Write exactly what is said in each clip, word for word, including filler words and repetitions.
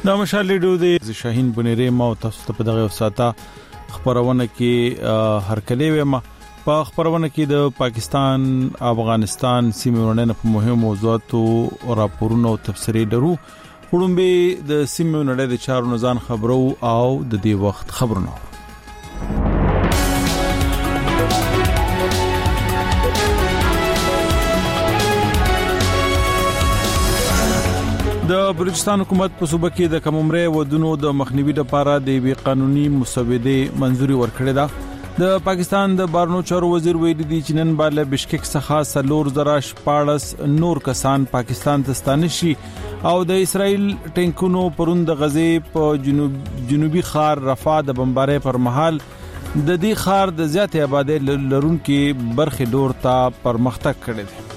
دا مشال ریډیو د شاهین بنيري ما تاسو ته په دغه وساته خبرونه کې هرکلی ویم. په خبرونه کې د پاکستان افغانستان سیمې ورننه په مهمو موضوعاتو راپورونه او تفسیري درو وړاندې د سیمې نړۍ د چارو نزان خبرو او د دې وخت خبرونه. د بلوچستان حکومت په صوبه کې د کم عمره ودونو د مخنیوي لپاره د وی قانوني مسوده منزوري ورکړه ده. د پاکستان د بارنو چارو وزیر ویلي دی چې نن بالا بشکک څخه سلور زراش پاړس نور کسان پاکستان ته ستانشي او د اسرائیل ټینکونو پروند غزې په جنوب جنوبي خار رفح د بمبارۍ پر مهال د دې خار د زیاتې آبادی لرونکو برخې ډور ته پرمختګ کړی دی.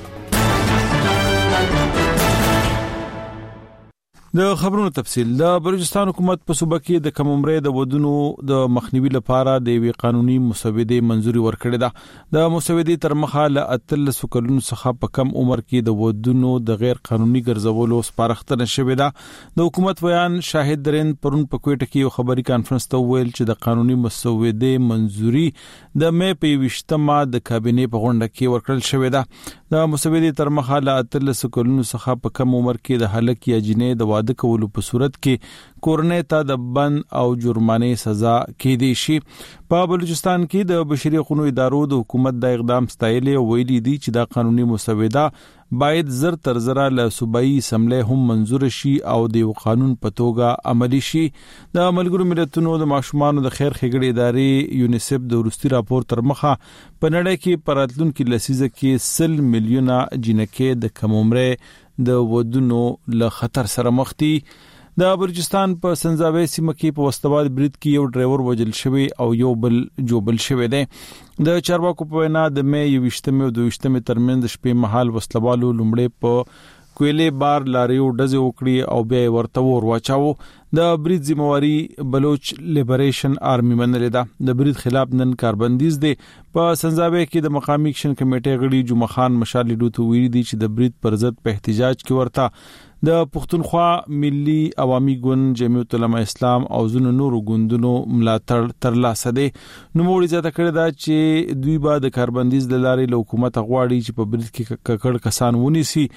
د خبرونو تفصیل. د بلوچستان حکومت په صوبه کې د کم عمره د ودونو د مخنیوي لپاره د وی قانوني مسوده منزوري ورکړه ده. د مسودې تر مخه له اتلس کلونو څخه په کم عمر کې د ودونو د غیر قانوني ګرځولو سپارښتنه شوې ده. د حکومت بیان شاهد درین پرون په کوټه کې یو خبري کانفرنس ته ویل چې د قانوني مسوده منزوري د مې په وشتمه د کابینې په غونډه کې ورکړل شوې ده. د مسودې تر مخه له اتلس کلونو څخه په کم عمر کې د هلک یا جنې د د کولو په صورت کې کورنۍ ته د بند او جرمانه سزا کېدی شي. په بلوچستان کې د بشري حقوقو ادارو د حکومت د اقدام ستایلې او ویلي دي چې دا قانوني مسوده باید زر تر زره له صوبایي اسمبلی هم منزور شي او د قانون په توګه عملی شي. د ملګرو ملتونو د ماشومان د خیر ښېګړې ادارې یونیسف د وروستي راپور تر مخه په نړۍ کې پراتلونکو لسیزه کې سل میلیونه جنکې د کم عمره د ودونو له خطر سره مخ دي. د بلوچستان په سنځاوي سیمه کې په وستواد برید کې یو ډرایور وژل شوی او یو بل جوبل شوی دی. د چارواکو په وینا د مې یوشتمه او دوشتمه ترمنځ شپې مهال وسلوالو لومړی په کویلې بار لاریو ډزې وکړي او بیا ورته ور واچاو. د برید ذمہواری بلوچ لیبریشن آرمی منلې ده. د برید خلاف نن کاربندیز دی. په سنځاوي کې د مقامی اکشن کمیټې غړي جمعه خان مشال ډوتو ویلي دي چې د برید پر ضد په احتجاج کې ورته د پښتونخوا ملي عوامي ګوند جمعیت العلماء اسلام او زونو نورو ګوندونو ملاتړ ترلاسه دي. نو موږ ځکه کړی دا چې دوی به د کاربندیز د لارې له حکومت غواړي چې په برید کې ککړ کسان ونیسي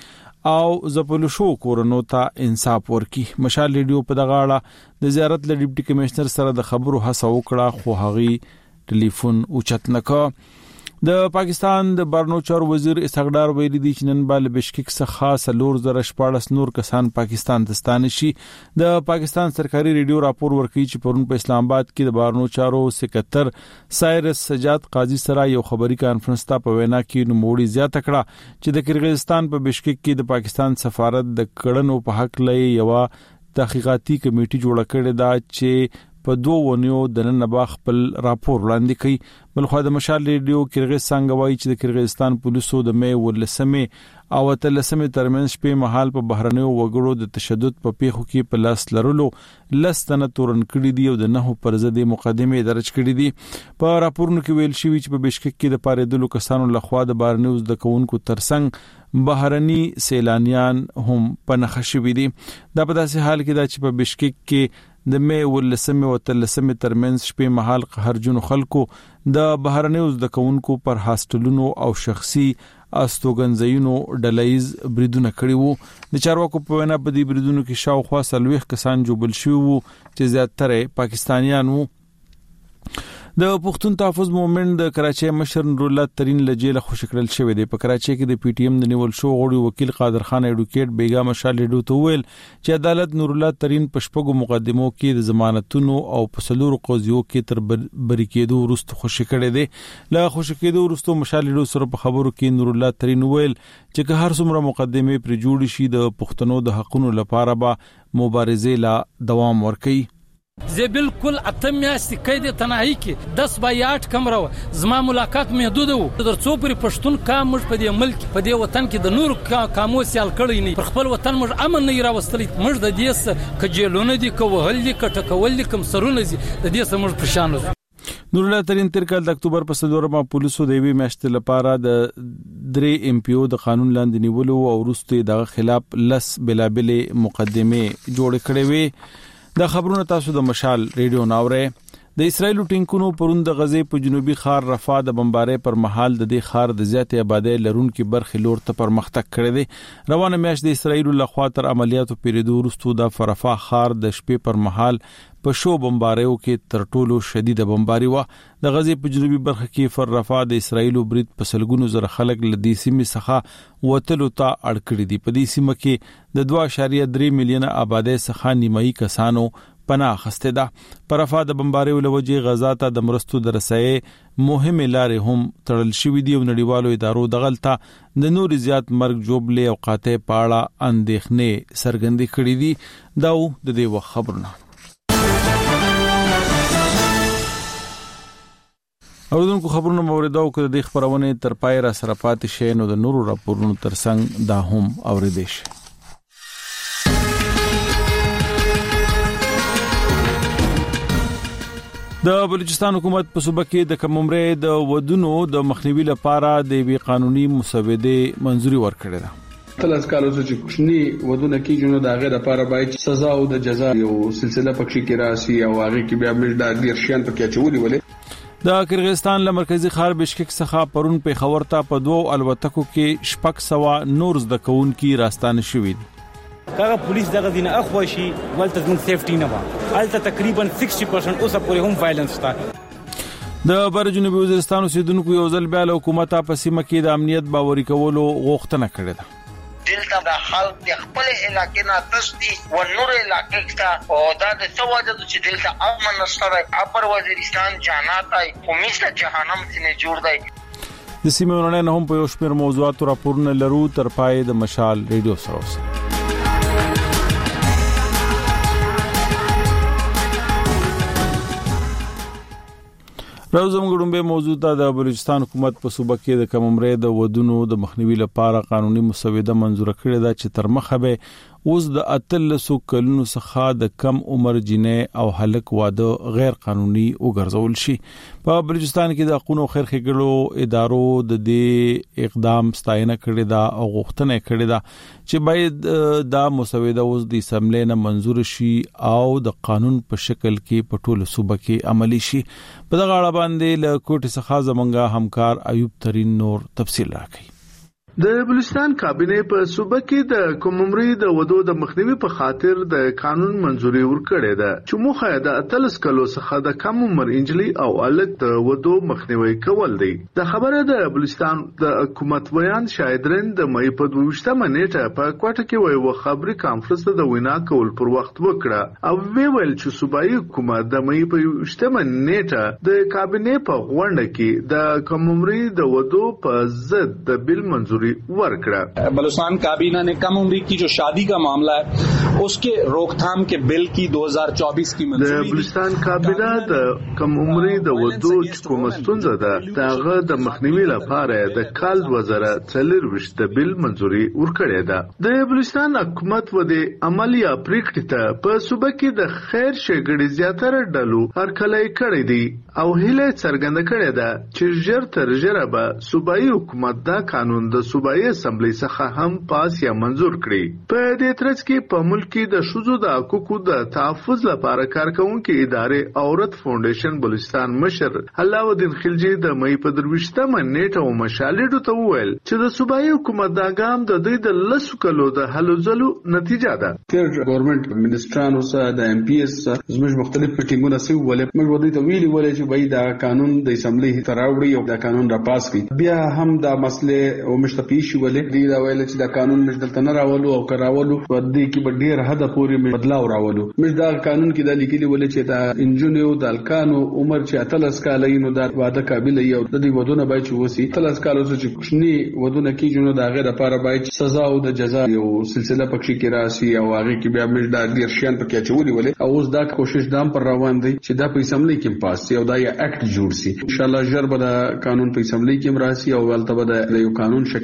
او زپلو شو کورونو ته انصاف ورکي. مشال ریډیو په دغه اړه د زیارت له ډیپټي کمشنر سره د خبرو هڅه وکړه خو هغه ټلیفون اوچت نکړ. د پاکستان د بارنو چارو وزیر اسحاق ویلي دی چې نن بل بشکک څخه سلور زره شپاړس نور کسان پاکستان ته ستانشي. د پاکستان سرکاري ریډیو راپور ورکړي چې پرون په اسلام آباد کې د بارنو چارو سکتر سایرس سجاد قاضي سره یو خبري کانفرنس ته په وینا کې نوموړي زیاته کړه چې د کرغیزستان په بشکک کې د پاکستان سفارت د کړنو په حق لې یو تحقیقاتي کمیټه جوړه کړې ده چې په دوه ونیو د نن با خپل راپور وړاندې کړي. بلخو د مشال ریډیو کرغیز څنګه وایي چې د کرغیزستان پولیسو د مې ولسمه او تلسمه ترمنځ شپې مهال په بهرنیو وګړو د تشدد په پیښو کې په لاس لرلو لستنه تورن کړي دي او د نهو پر ضد مقدمه درج کړي دي. په راپورونو کې ویل شوی چې په بشکک کې د پاریدلو کسانو لخوا د بارنیوز د کوونکو ترڅنګ بهرني سیلانیان هم پنځه شوي دي. دا په داسې حال کې دا چې په بشکک کې د مې ولسمه او تلسمه ترمنځ شپې مهال قهرجن خلکو د بهرنیوز د کوونکو پر هاستلونو او شخصي استوګنځینو ډلایز بریدونه کړي وو. د چارواکو په وینا په دې بریدونو کې شاوخوا سلويخ کسان جوبل شوي وو چې زیاتره پاکستانیان وو. د پښتون تحفظ مومنت د کراچۍ مشر نور الله ترين له جیل خوشی کړل شوی دی. په کراچۍ کې د پی ټی ایم د نیول شو غړي وکیل قادر خان ایډوکیټ بیگا مشال ډو ته ویل چې عدالت نور الله ترين په شپږو مقدمو کې د ضمانتونو او په سلور قضیو کې تر بری کېدو وروسته خوشی کړي دي. له خوشی کېدو وروسته مشال ډو سره په خبرو کې نور الله ترين ویل چې که هر څومره مقدمه پر جوړ شي د پښتنو د حقونو لپاره به مبارزه لا دوام ورکړي. زه بالکل اتم میاشتې قید تنهایی کې دس بایات کمره زما ملاقات محدود وو. در څو پر پښتون کام مش په دې ملک په دې وطن کې د نور کامو سیال کړی نه پر خپل وطن مش امن نه راوستلی مش د دې څخه کجلونه دي کوهل دي کټکول دي کم سرونه دي د دې سم مش پرشان. نورالله ترين تیر کال د اکتوبر په څلورمه پولیسو د وی میاشتې لپاره د درې ام پی او د قانون لاندې نیولو او وروسته د خلاف لس بلابل مقدمه جوړ کړې وي. د خبرونو تاسو د مشال ریډیو ناوړې. د اسرایل ټینکونو پروند د غزې په جنوبي خار رفح د بمبارۍ پر مهال د دې خار د زیاتې آبادی لرونکو برخې لور ته پرمختګ کړی دی. روانه میاشت د اسرایل لخوا تر عملیاتو پیریدو وروسته د رفح خار د شپې پر مهال په شو بمباریو کې تر ټولو شدید بمباری و. د غزې په جنوبي برخه کې فر رفح د اسرایل برید په سلګونو زره خلک لدی سیمې څخه وتلو ته اړ کړی دي. په دې سیمه کې د دوه اعشاریه درې میلیونه آبادی څخه نیمایي کسانو پناه اخیسته ده. پر رفح د بمباریو لوجې غزا ته د مرستو د رسایي مهمه لارې هم تړل شوې دي او نړیوالو ادارو دغلطه د نور زیات مرګ جوړلې او قاطع پاړه اندېښنې سرګندې کړې دي. دا د دې وخت خبرونه. اوردونکو خبرونه موریدو کړه د خبرونه تر پای را سره پاتې شي نو د نورو راپورونو ترڅنګ دا هم اوریدل شي. د بلوچستان حکومت په صوبه کې د کم عمره د ودونو د مخنیوي لپاره د وی قانوني مسوده منزوري ورکړه ده. تلس کالو چې کوشنی ودونه کیږي نو د هغه لپاره باید سزا او د جزا یو سلسله پکې کې راسي او هغه کې بیا موږ د ډیرشین پکې چولې ولې. د کرغستان له مرکزی ښار بشکک څخه پرون په خبرتا په دوه الوتکو کې شپږ سوا نور زده کوونکي راستانه شوي دي. کله پولیس دغه دینه اخواشي ولته زموږ سیفټي نه و الته تقریبا شصت پرسنټ اوسه پورې هم وایلنس تا. د بر جنوبي وزیرستان اوسیدونکو یو ځل بیا له حکومت په سیمه کې د امنیت باوري کولو غوښتنه کړې ده. دلته د خلک د خپل علاقې نه تسدي و نور علاقې ته او دا د سواده چې دلته امن سره اپر وزیرستان جهنم ته کومیسه جهنم څخه جوړ دی. د سیمونو نه هم په یو شمېر موضوعات راپورونه لرو تر پای د مشال ریډیو سره اوسئ. راوزم ګډومبه موضوع د بلوچستان حکومت په صوبه کې د کم عمره د ودونو د مخنیوي لپاره قانوني مسوده منزور کړې ده چې تر مخه به اوس د اتلسو کلونو څخه د کم عمر جنې او هلک واده غیر قانوني وګرځول شي. په بلوچستان کې د حقوقو خیر ښېګړو ادارو د دې اقدام ستاینه کړې ده او غوښتنه کړې ده چې باید دا مسوده اوس د اسمبلی نه منزور شي او د قانون په شکل کې په ټولو صوبه کې عملی شي. په دغه اړه باندې له کوټې څخه زمونږ همکار ایوب ترين نور تفصیل راکړي. د بلوچستان کابینه په صوبه کې د کم عمري د ودو د مخنیوي په خاطر د قانون منزوري ورکړې ده چې موخه د اتلس کلو څخه د کم عمر انجلي او الک د ودو مخنیوي کول دی. د خبره د بلوچستان د حکومت ویان شاهدرین د مې په دوشتمه نیټه په کوټه کې وی و خبري کانفرنس د وینا کول پر وخت وکړه او ویل چې صوبایي حکومت د مې په دوشتمه نیټه د کابینه په غونډه کې د کم عمري د ودو په ضد د بل منزوري बलूचिस्तान काबीना ने कम उम्र की जो शादी का मामला है उसके रोकथाम के बिल की दो हज़ार चौबीस की मंजूरी. बलूचिस्तान काबीना د कम عمر د ودو کوم ستونزه ده دغه د مخنیوي لپاره د کال دوه زره څلور د بل منزوري ورکړې ده. د بلوچستان حکومت و د عملیه پریکړه ته په صوبه کې د خیر شګړې زیاتره ډلو هرکلای کړې دي او هله څرګنده کړې ده چې ژر تر ژره به صوبایي حکومت دا قانون د صوبایي اسمبلی څخه هم پاس یا منزور کړي. په دې ترڅ کې په ملک کې د شذو د حقوقو د تحفظ لپاره کارکونکو ادارې عورت فاونډیشن بلوچستان مشر علاءالدین خلجی د مې په درويشتمه نیټه او مشالېډو ته وویل چې د صوبایي حکومت دا ګام د دوی د لسو کلو د هلو ځلو نتیجه ده. تیر ګورنمنت منسټرانو سره د ایم پی ایس زموږ مختلف ټیمونه سي ولې موږ ودی ته ویلي ولې چې وای دا قانون د اسمبلی ته راوړي او دا قانون را پاس کړي. بیا هم دا مسله او مشتپیش ولې دی دا ویل چې دا قانون مشدلته نه راولو او کراولو ودی کې به ډیر حد پورې بدلاو راولو. مش دا قانون کې د لیکلي ولې چې دا انجونیو د الکانو عمر چې اتلس کال نو دا واده قابل یو د دې ودونه باید چې وسی اتلس کال چې کوشنی ودونه کیږي نو دا غیر لپاره باید سزا او د جزا یو سلسله پکې کې راسي او هغه کې بیا مش دا ډیر شین پکې چولې ولې او اوس دا کوشش دام پر روان دی چې دا په اسمبلی کې پاس شي او دا یو اکټ جوړ شي. ان شاء الله ژر به دا قانون په اسمبلی کې مراسي او ولته به د یو قانون شکل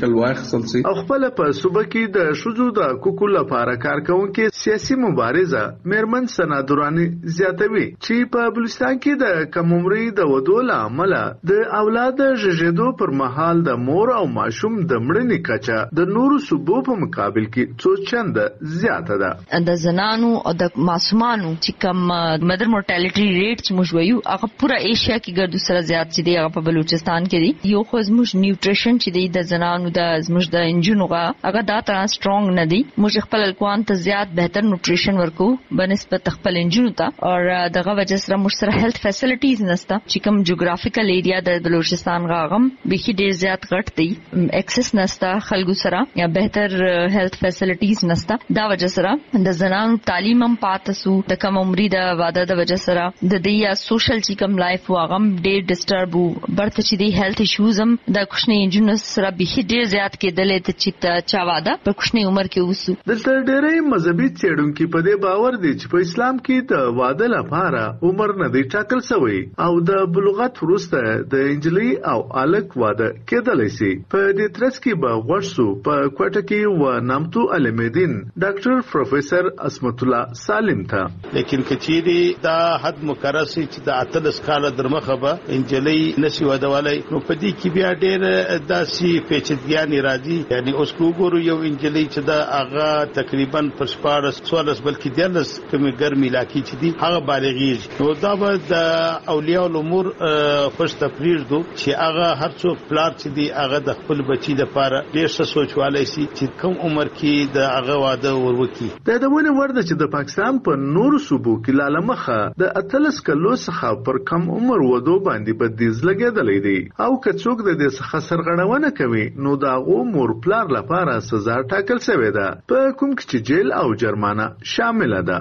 شکل واخیستل شي. او خپل په صوبه کې د شذو د حقوقو لپاره کارکونکو سیاسي مبارزه مېرمن سنادورانی زیاتوي چې په بلوچستان کې د کم عمرۍ د ودو له امله د اولاد ژغېدو پر مهال د مور او ماشوم د مړینې کچه د نورو صوبو په مقابل کې څو چنده زیاته ده. د زنانو او د ماشومانو چې کوم مدر مورټالټي ریټ چې موږ وایو هغه پورا ایشیا کې ګردو سره زیات چې دی هغه په بلوچستان کې دی. یو خو زموږ نیوټریشن چې دی د زنانو د زموږ د انجونو هغه دا تر سترونګ نه دی. موږ خپل الکوان ته زیات بهتر نیوټریشن ورکو بنسبت خپل انجونو ته او دغه وجه سره موږ سره هیلث فیسیلیټیز نشته چې کوم جغرافیکل ایریا د بلوچستان غاغم به ډیر زیات غټ دی. ایکسس نشته خلکو سره یا بهتر هیلث فیسیلیټیز نشته. دا وجه سره د زنانو تعلیم هم پاتسو د کم عمرۍ د واده د وجه سره د دې یا سوشل چې کوم لایف واغم ډیر ډیسټرب وو برته چې دی هیلث ایشوز هم د کوښنی انجونو سره به ډیر زیات کېدلې ته چې چا واده په کوښنی عمر کې وسو. دلته ډېرې مذهبي څېړونکو په دې باور دي چې په اسلام کې د واده لپاره عمر نه دی ټاکل شوی او د بلوغت وروسته د انجلۍ او الک واده کېدلی شي. په دې ترڅ کې به غوښسو په کوټه کې و نامتو علمدین ډاکټر پروفیسور اسمت الله سالم ته لیکن کچيري دا حد مقرر شي چې د اتلس کال درمخه به انجلۍ نشي ودولای نو په دې کې بیا ډېر داسي پیچیدګیان راځي. یعنی اوس وګورو یو انجلۍ چې دا هغه تقریبا پر شپاړس څوارلس بلکې دیارلس کمې ګرمې علاقې چې دي هغه بالغیږي نو دا به د اولیاء الامور خوش تفریض دو چې هغه هر څوک پلار چې دی هغه د خپل بچی لپاره ډېر څه سوچوالای شي چې کوم عمر کې د هغه واده وروکي. دا د ونه ورده چې د پاکستان په نورو صوبو کې لالمخه د اتلس کلو څخه پر کم عمر ودو باندې بدیز لګیدلې دي او که څوک د دې څخه سرغړونه کوي نو دا غو مور پلار لپاره سزا ټاکل شوې ده په کوم کې چې جیل او جرمانه شامل ده.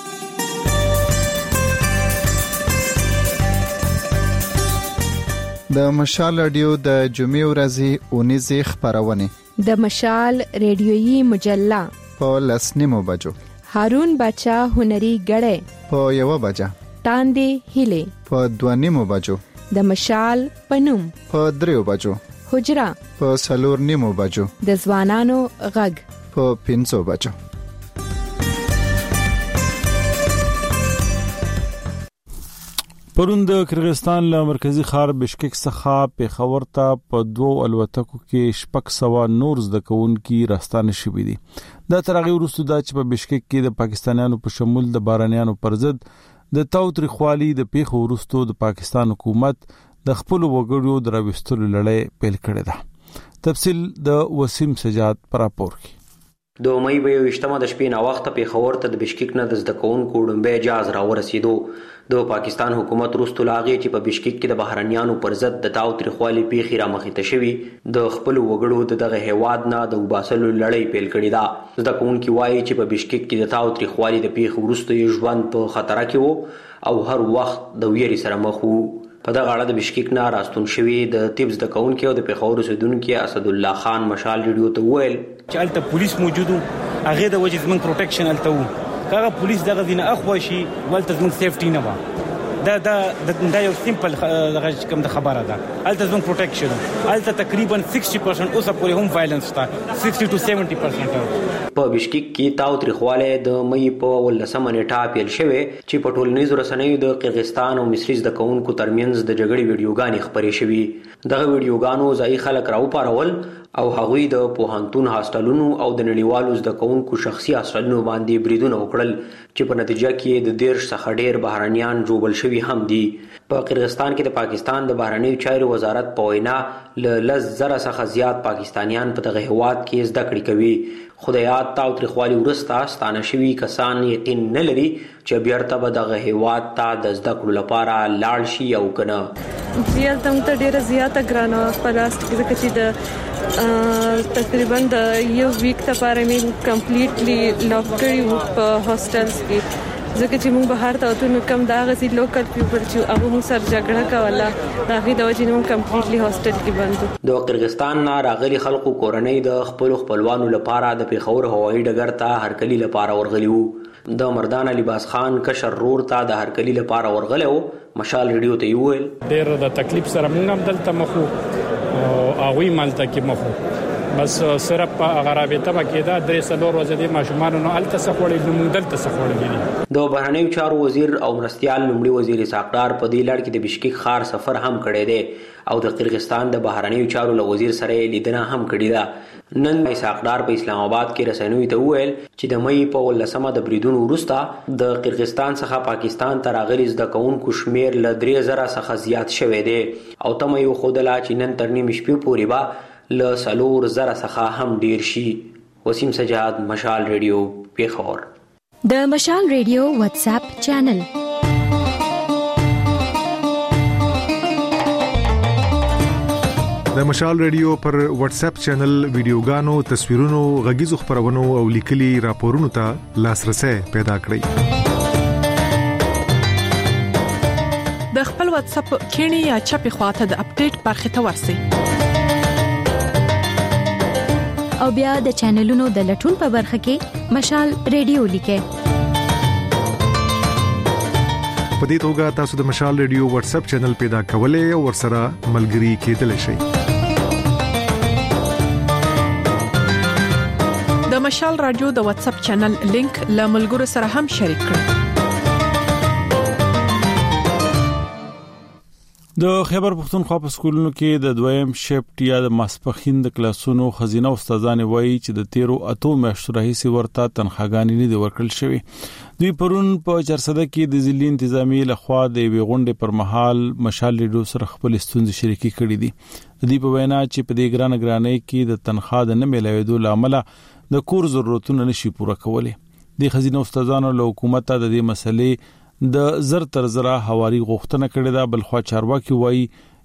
د مشال رادیو د جمعې ورځې اونیزې خبرونه د مشال ریډیویي مجله په لسنیمو بجو هارون بچا هنري غړې په یو بجا تاندې هیله په دوانیمو بجو د مشال پنوم په دریو بجو حجرا په سلور نیمو بجو د ځوانانو غږ په پنځو بجو. پرون د کرغستان له مرکزی ښار بشکک څخه پیښور ته په دوو الوتکو کې شپږ سوه نور زده کوونکي راستانه شوي دي. دا تر هغې وروسته ده چې په بشکک کې د پاکستانیانو په شمول د بارانیانو پر ضد د تاوتریخوالي د پیښو وروسته د پاکستان حکومت د خپلو وګړو د راوستلو لړۍ پیل کړې ده. تفصیل د وسیم سجاد پر راپور کې. د مې په یوشتمه د شپې نه وخت پیښور ته د بشکک نه د زده کوونکو ډومبه جاز راورسېدو. د پاکستان حکومت وروسته لاغې چې په بشکک کې د بهرنیانو پر ضد د تاوتریخوالي پیښې رامخې ته شوي د خپل وګړو د دغه هیواد نه د وباسلو لړۍ پیل کړې ده. زده کوونکي وایي چې په بشکک کې د تاوتریخوالي د پیښې وروسته یې ژوند په خطر کې وو او هر وخت د ویرې سره مخ وو. په دغه اړه د بشکک نه راستون شوي د طب زده کوونکي او د پیښور اوسیدونکي اسد الله خان مشال ریډیو ته وویل چې هلته پولیس موجود وو هغې د وجې زموږ پروټیکشن هلته وو که هغه پولیس دغه ځای نه اخوا شي هلته زموږ سیفټي نه وه. دا دا دا یو سیمپل دغه کوم د خبره ده هلته زموږ پروټیکشن هلته تقریبا شصت پرسنټ اوسه پورې هم وایلنس شته شصت ټو سیونټي پرسنټ. په بشکک کې تاوتریخوالی د مې په ولسمه نیټه پیل شوی چې په ټولنیزو رسنیو د قرغستان او مصري زده کوونکو ترمنځ د جګړې ویډیوګانې خپرې شوي. دغه ویډیوګانو ځایي خلک راوپارول او هغوی د پوهنتون هاسټلونو او د نړیوالو زده کوونکو شخصي هاسټلونو باندې بریدونه وکړل چې په نتیجه کې د دېرش څخه ډېر بهرنیان ژوبل شوي هم دي. په قرغستان کې د پاکستان د بهرنیو چارو وزارت په وینا له لس زره څخه زیات پاکستانیان په دغه هیواد کې زده کړې کوي. خو د یاد تاوتریخوالي وروسته ستانه شوي کسان یقین نه لري چې بیرته به دغه هیواد ته د زده کړو لپاره لاړ شي او که نه. هلته موږ ته ډېره زیاته ګرانه وه په لاس کې ځکه چې د تقریبا د یو ویک لپاره مې کمپلیټلی لاک کړي وو په هاسټلز کې ځکه چې موږ بهر ته وتو نو کم د هغه ځای لوکل پیپل چې هغه موږ سره جګړه کوله د هغې د وجې نه موږ کمپلیټلی هاسټل کې بند وو. د قرغستان نه راغلي خلکو کورنۍ د خپلو خپلوانو لپاره د پیښور هوایي ډګر ته هرکلي لپاره ورغلي وو. د مردان لباس خان کشر رور ته د هرکلي لپاره ورغلی وو. مشال ریډیو ته یې وویل ډېر د تکلیف سره موږ هم دلته مخ وو او هغوی هم هلته کې مخ وو بس صرف غرابته بکیدا درې سلور ورځې د ماشومان نو ال تسخوړې د مندل تسخوړې د بهرنیو چارو وزیر او مرستيال لومړي وزیر اسحاق په دې لړ کې د بشکیک ښار سفر هم کړی دی او د قرغیزستان د بهرنیو چارو له وزیر سره لیدنه هم کړې ده. نن اسحاق په اسلام آباد کې رسنیو ته وویل چې د مې په ولسمه د بریدونو وروسته د قرغیزستان څخه پاکستان ته راغلي زده کوونکو شمیر له درې زره څخه زیات شوی دی او تمه یو ښودله چې نن تر نیمې شپې پورې به له څلور زره څخه هم ډیر شي. وسیم سجاد، مشال ریډیو، پیښور. د مشال ریډیو واتس اپ چینل د مشال ریډیو پر واتس اپ چینل ویډیوګانو، تصویرونو، غږیزو خبرونو او لیکلي راپورونو ته لاسرسي پیدا کړئ. د خپل واتس اپ کینی یا چپی خواته د اپډیټ برخه ته ورسئ او بیا د چینلونو د لټون په برخه کې مشال ریډیو لیکئ. په دې توګه تاسو د مشال ریډیو واتس اپ چینل پیدا کولای او ورسره ملګري کېدلی شئ. د مشال رادیو د واتس اپ چینل لینک له ملګرو سره هم شریک کړئ. د خیبر پختونخوا په سکولونو کې د دویم شفټ یا د ماسپخین د کلاسونو خزینه استادان وایي چې د تیرو اتو میاشتو راهیسې ورته تنخواګانې نه دي ورکړل شوې. دوی پرون په چارسده کې د ضلعي انتظامی لخوا د وی غونډې پر مهال مشال ریډیو سره خپل ستونزې شریکي کړې دي. د دې په وینا چې په دې ګران ګرانۍ کې د تنخوا د نه ملایېدو لامل د کور ضرورتونه نشي پوره کولای. د خزینه استادانو له حکومت ته د دې مسلې د زر تر زره حواري غوښتنه کړې ده. بلخوا چارواکي وایي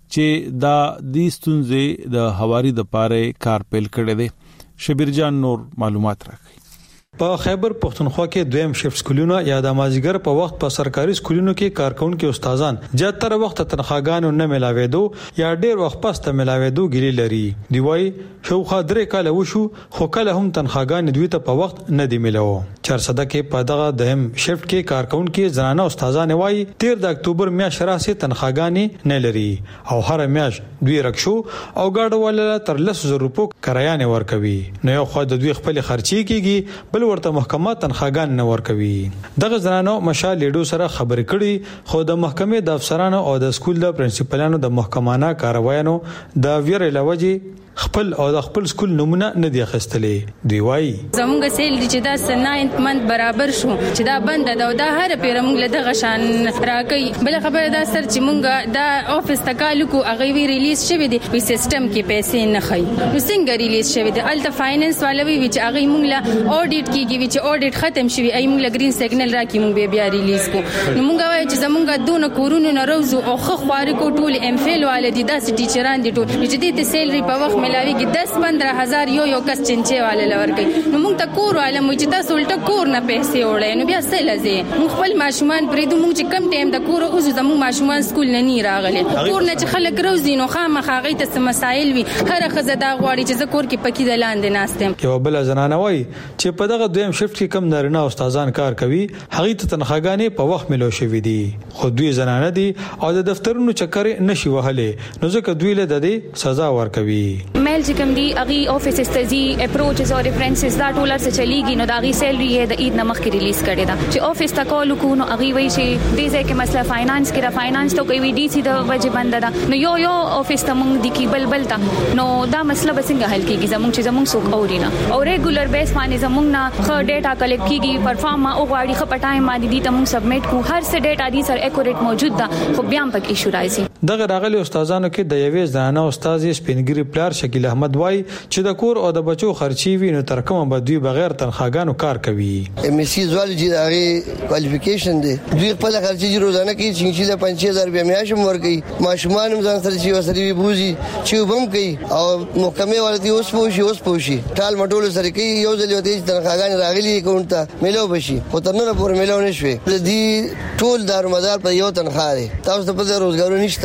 چې دا د ستونزې د حواري د پاره کار پیل کړی دی. شبیر جان نور معلومات راکړي. په خیبر پختونخوا کې دویم شفټ سکولونه یا د مازیګر په وخت په سرکاري سکولونو کې کارکونکو استادان زیاتره وخت تنخواګانو نه ملاوېدو یا ډېر وخت پس ته ملاوېدو ګیلي لري. دی وای شوخه درې کاله وشو خو کله هم تنخواګان دوی ته په وخت نه دی ملاو. چارسده کې په دغه دویم شفټ کې کارکونکو زنانه استادان وای تیر د اکتوبر میاشتې راسي تنخواګان نه لري او هر میاشت دوی رکشو او گاډو ول تر لس زره روپو کرایه نه ورکوي. نو یو خو د دوی خپل خرچي کیږي بل ورته محکمه تنخواګان نه ورکوي. دغه زنانو مشال لیډو سره خبرې کړي خو د محکمې د افسرانو او د سکول د پرنسپلانو د محکمانه کاروایانو د ویره لوجي خپل او د خپل سکول نمونه نه دی اخیستلې. دی وای زموږ سیل چې دا سناینت منت برابر شو چې دا بند دا د هر پیر موږ له دغه شان راکې. بل خبره دا سر چې موږ دا افیس تکالو کو هغه وی ریلیز شوی دی په سیستم کې پیسې نه خای. نو څنګه ریلیز شوی دی؟ الته فاینانس والا وی چې هغه موږ له اډیټ کیږي چې اډیټ ختم شوی ای موږ له گرین سیګنل راکې موږ بیا ریلیز کو. نو موږ وای چې زموږ دونه کورونو نه روزو او خو خواري کو ټول ام فیل والدي داسې ټیچران دي ټول چې دې ته سیلري په وخت ملاويږي دس پندرہ هزار یو یو کس چنچه والے لورګي. نو موږ ته کور عالم چې تاسو ولټه کور نه پیسې وړي نو بیا څه لزه موږ خپل ماشومان پرې دوه موږ چې کم ټیم د کور اوس زموږ ماشومان سکول نه نی راغلي کور نه چې خلک روزي نو خامخا غي ته مسائل وي هر خزه دا غواړي چې زکور کې پکې د لاندې ناستم. یو بل زنانه وای چې په دغه دویم شفټ کې کم نارینه استادان کار کوي هغه ته تنخواګانې په وخت ملو شوې دي خو دوی زنانه دي او د دفترونو چکر نشي وهلې نو ځکه دوی له د دې سزا ورکوي. میل چې کوم دی اغي افیس استزي اپروچز او ریفرنسز دا ټولر څه چلیږي نو دا غي سیلري یې د عید نمخ کې ریلیز کړي دا چې افیس تا کول کو نو اغي وای شي د دې کې مسله فاینانس کې را فاینانس ته کوي ډي سي د وجه بند ده نو یو یو افیس ته مونږ د کی بل بل تا نو دا مسله به څنګه حل کیږي زمونږ چې زمونږ څوک اوري نه او ریګولر بیس باندې زمونږ نه خو ډیټا کلیکټ کیږي پرفارم او غواړي خو پټایم باندې دي ته مونږ سبمیټ کو هر څه ډیټا دي سر اکوریټ موجود ده خو بیا هم پک ایشو راځي. دغه راغلي استادانو کې د یوې ځانه استاد سپینګری پلار شکیل احمد وای چې د کور او د بچو خرچي وي نو تر کومه به دوی بغیر تنخواګانو کار کوي. ام اس سی زوالجی د هغه کوالیفیکیشن دی دوی خپل خرچي روزانه کې چې چې پنځه هزار روپیا میاشم ورکي ماشومان هم ځان سره چې وسري بوزي چې وبم کوي او محکمه ولدي اوس پوښي اوس پوښي ټال مټول سره کوي یو ځل وته تنخواګان راغلي اکاونټ ته ملو بشي خو تر نن پورې ملو نشوي. د دې ټول دارمدار په یو تنخواه تاسو ته په روزګارو نشته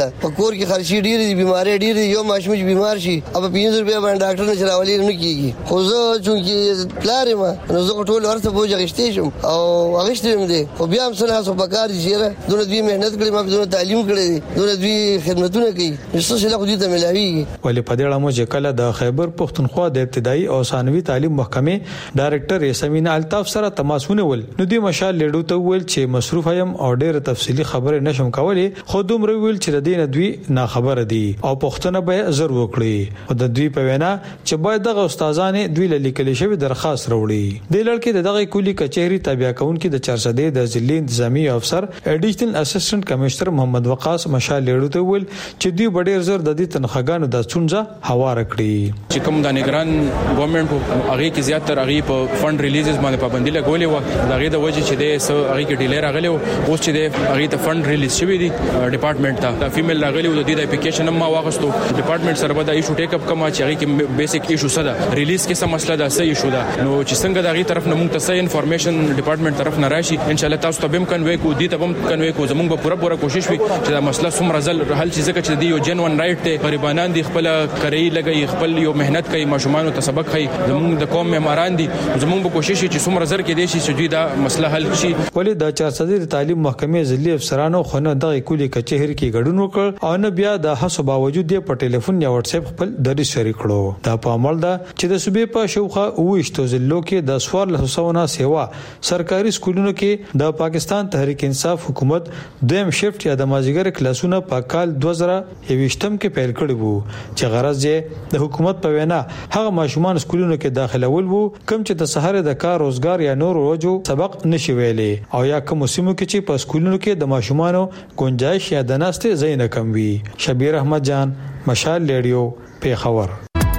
په کور کې خرچي ډېر دي بیماری ډېر دي یو ماشوم چې بیمار شي اب پنځه روپیا باندې ډاکټر نه چراولي نه کیږي خو زه چې پلار ما نو زه ټول ورته بوج غشتې شم او غشتې هم دي خو بیا هم سره سو پکار دي چې دوی دوی مهنت کړي ما دوی تعلیم کړي دوی دوی خدمتونه کوي نو څه له دې ته ملاويږي ولې په دې اړه مو چې کله د خیبر پختونخوا د ابتدایي او ثانوي تعلیم محکمې ډایریکټر یاسمین الطاف سره تماسونه ول نو دوی مشال لیډو ته ویل چې مصروف یم او ډېر تفصيلي خبره نشم کولای خو دومره ویل چې د دې نه دوی نه خبره دي او پښتنه به زر وکړي او د دوی په وینا چې باید دغه استادانه دوی لیکل شوی درخواست وروړي د لړکې دغه کلی کچهری تابع کونکي د چار سده د ضلع انتظامی افسر اډیشنل اسسټنټ کمشنر محمد وقاص مشال لیډو ته ویل چې دوی ډېر زر د دې تنخواګانو د څونځه هوار کړی چې کوم د نگران ګورنمنت هغه کې زیاتره هغه په فند ریلیزز باندې پابندي لګولې و دغه د وجه چې د سو هغه کې ډیلر راغلی او اوس چې د هغه ته فند ریلیز شوی دی ډپارټمنټ ته د فیمیل راغلی او د دې اپلیکیشن ما واغستو ډپارټمنټ سره به د ایشو ټیک اپ کما چې هغه کې بیسیک ایشو سره ریلیز کې څه مسله ده صحیح شو ده نو چې څنګه د هغه طرف نه موږ ته صحیح انفارمیشن ډپارټمنټ طرف نه راشي ان شاء الله تاسو ته به کنوي کو دي ته به کنوي کو زموږ به پوره پوره کوشش وي چې دا مسله سم رزل حل شي ځکه چې دی یو جنون رائټ ته غریبانان دي خپل کړی لګي خپل یو مهنت کوي ماشومان ته سبق کوي زموږ د قوم معماران دي زموږ به کوشش چې څومره زر کې دي چې دوی دا مسله حل شي ولې د چار سده تعلیم محکمې ضلعي افسرانو خونه دغه کلی کچهری کې ګډون وکړ او نه بیا د حساب باوجود په ټلیفون یا واتس اپ خپل درس شریک کړو دا په عمل ده چې د صوبې په شوخه اوښتو ضلعو کې د سوار له سونه سیوا سرکاري سکولونو کې د پاکستان تحریک انصاف حکومت دویم شفت یا د مازیګر کلاسونه په کال دوه زره یوویشتم کې پیل کړی وو چې غرض یې د حکومت په وینا هغه ماشومان سکولونو کې داخلول وو کوم چې د سحر د کار روزګار یا نور روزو سبق نشي ویلې او یا کوم سیمو کې چې په سکولونو کې د ماشومانو گنجائش یا د ناسته زین کم وي شبیر احمد جان مشال ریډیو پیښور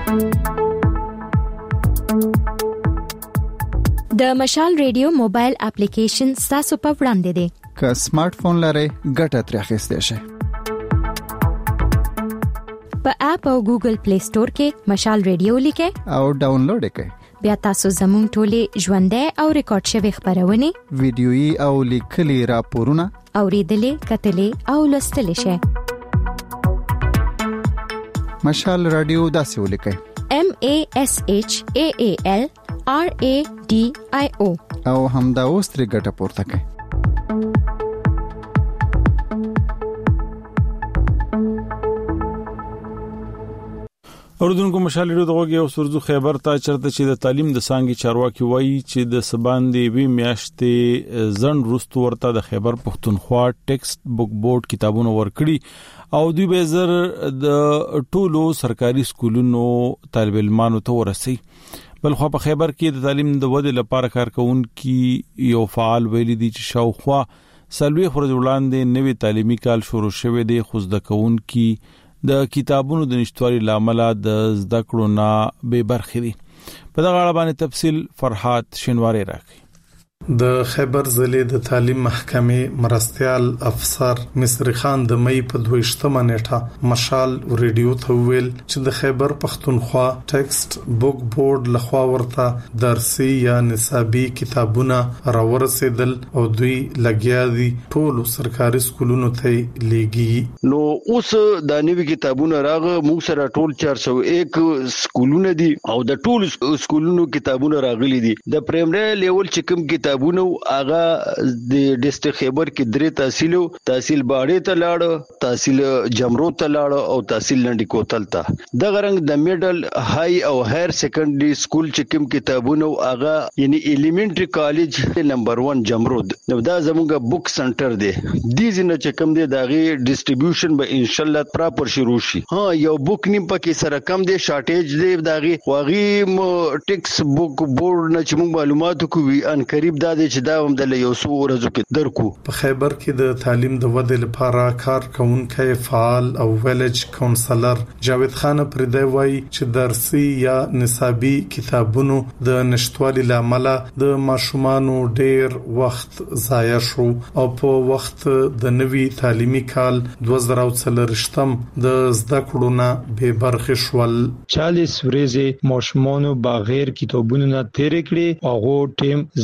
د مشال ریډیو موبایل اپلیکیشن تاسو په وړاندې دی که سمارټ فون لرئ ګټه ترې اخیستئ شئ په اپ او ګوګل پلی سٹور کې مشال ریډیو لیکئ او ډاونلوډ کړئ بیا تاسو زموږ ټولې ژوندۍ او ریکارډ شوی خبرونه ویډیويي او لیکلي راپورونه اوریدلې کتلې او لوستلې شئ مشال رادیو داسې ولیکئ M A S H A A L R A D I O او همدا اوس ترې ګټه پورته کړئ اوردونکو مشال ریډیو دغه یو سرزو خیبر ته چرته چې د تعلیم د سانګي چارواکي وایي چې د سباندې وی میاشتې زن روستو ورته د خیبر پختونخوا ټیکسټ بوک بورډ کتابونه ورکړي او دوی به زر د ټولو سرکاري سکولونو طالب علمانو ته ورسي بل خو په خیبر کې د تعلیم د ودې لپاره کارکونکو یو فعال ویلي دي چې شاوخوا سلوي خورج وړاندې نوې تعلیمي کال شروع شوه دی خو د کونکو د کتابونو د نشټواري لامل د زده کړو نه به برخې دي په دغه اړه باندې تفصیل فرحات شینواری راکړي د خیبر ضلع د تعلیم محکمې مرستيال افسر مصری خان د مې په دویشتمه نیټه مشال ریډیو ته ویل چې د خیبر پختونخوا ټیکسټ بوک بورډ لخوا ورته درسي یا نصابي کتابونه راورسېدل او دوی لګیا دي ټول سرکاري سکولونو ته لیږي نو اوس د نوي کتابونو راغه موږ سره ټول چار سو یک سکولونه دي او د ټول سکولونو کتابونه راغلي دي د پرایمري لیول چې کوم کتاب کتابونو هغه د ډیسټریکټ خیبر کې درې تحصیلو تحصیل باړې ته لاړ تحصیل جمرو ته لاړ او تحصیل لنډی کوتل ته د غرنګ د میډل های او هایر سیکنډري سکول چې کوم کتابونو هغه یعنی ایلیمنټری کالج نمبر ون جمرود نو دا زموږ بوک سنټر دی د زینه چې کوم دی دغه ډیسټریبیوشن به ان شاء الله پراپر شروع شي ها یو بوک نیم پکې سره کم دی شارټیج دی دغه واغي ټیکس بوک بورډ نه چې موږ معلومات کوو ان قریب دا د چې دا هم د یو څو ورځو کې درکو په خیبر کې د تعلیم د ودې لپاره کار کوونکي فعال او ویلج کونسلر جاوید خان پردی وایي چې درسي یا نصابي کتابونو د نشټوالي لامل د ماشومانو ډیر وخت ضایع شو او په وخت د نوي تعلیمي کال دوه زره څلورشتم د زده کړو نه به برخه شول چالیس ورځې ماشومانو بغیر کتابونو نه تیر کړي او ټیم ضایع شو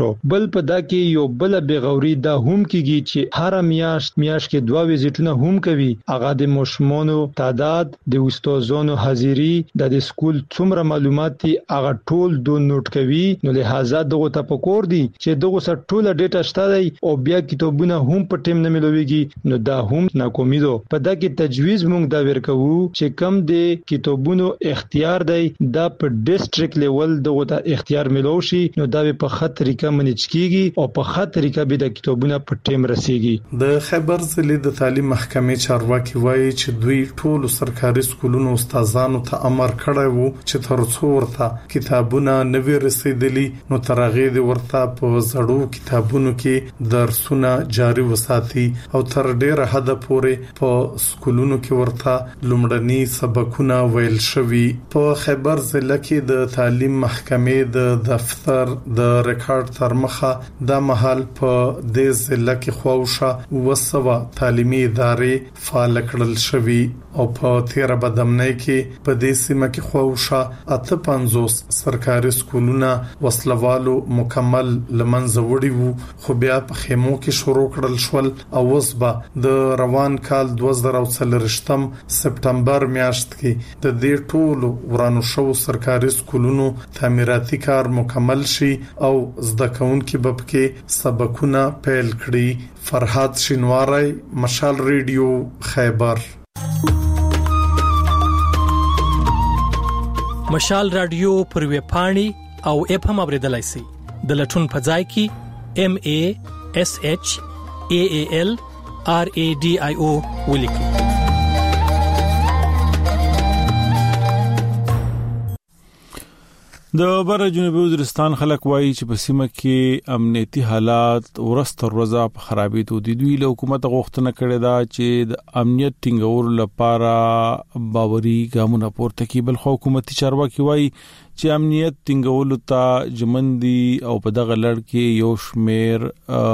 شو. بل په دا کې یو بل بغوري دا هم کیږي چې هر میاشت میاشت کې دوه ویزیټونه هم کوي. هغه د مشمونو تعداد، د استادانو حاضری، د سکول څومره معلومات دي هغه ټول دو نوٹ کوي. نو لہذا دغه ته پکور دي چې دغه سره ټوله ډیټا شته دی او بیا کتابونه هم په ټیم نه ملويږي. نو دا هم ناکامي ده. په دا کې تجویز مونږ دا ورکوو چې کم د کتابونو اختیار دی دا په ډیسټریکټ لیول دغه ته اختیار ملو شي. نو دا په خط طریقه منیج کیږي او په خط طریقه به د کتابونو په ټیم رسیږي. د خیبر ضلع د تعلیم محکمې چارواکي وایي چې دوی ټول سرکاري سکولونو استادانو ته امر کړی وو چې تر څو ورته کتابونه نوي رسیدلی نو ترغه دي ورته په زړو کتابونو کې درسونه جاري وساتي او تر ډیره حد پورې په سکولونو کې ورته لومړني سبقونه ویل شوي. په خیبر ضلع کې د تعلیم محکمې د دفتر د ریکارډ تر مخه د محل په د ضلع کې خوښه وسوه تعلیمي ادارې فعال کړل شوي او په تیر بدمنۍ کې په دې سیمه کې خوښه اته پنځوس سرکاري سکولونه وسلوالو مکمل لمنځه وړي وو خو بیا په خیمو کې شروع کړل شول او اوس به د روان کال دوه زره څلورویشتم سپټمبر میاشت کې د دې ټولو ورانو شو سرکاري سکولونو تعمیراتي کار مکمل شي او زده کوونکي به پکې سبقونه پیل کړي. فرحات شینواری، مشال ریډیو، خیبر. مشال رادیو پر ویب پاڼې او اپ هم اوریدلای شئ. د لټون په ځای کې ام ا اس اچ ا ا ال ار ا ډي آی او ولیکئ. د بر جنوبي وزیرستان خلک وایي چې په سیمه کې امنیتي حالات ورځ تر ورځې په خرابېدو دي. دوی له حکومت غوښتنه کړې ده چې د امنیت ټینګولو لپاره باوري ګامونه پورته کړي. بل خو حکومتي چارواکي وایي چې امنیت ټینګولو ته جمندي او په دغه لړ کې یو شمیر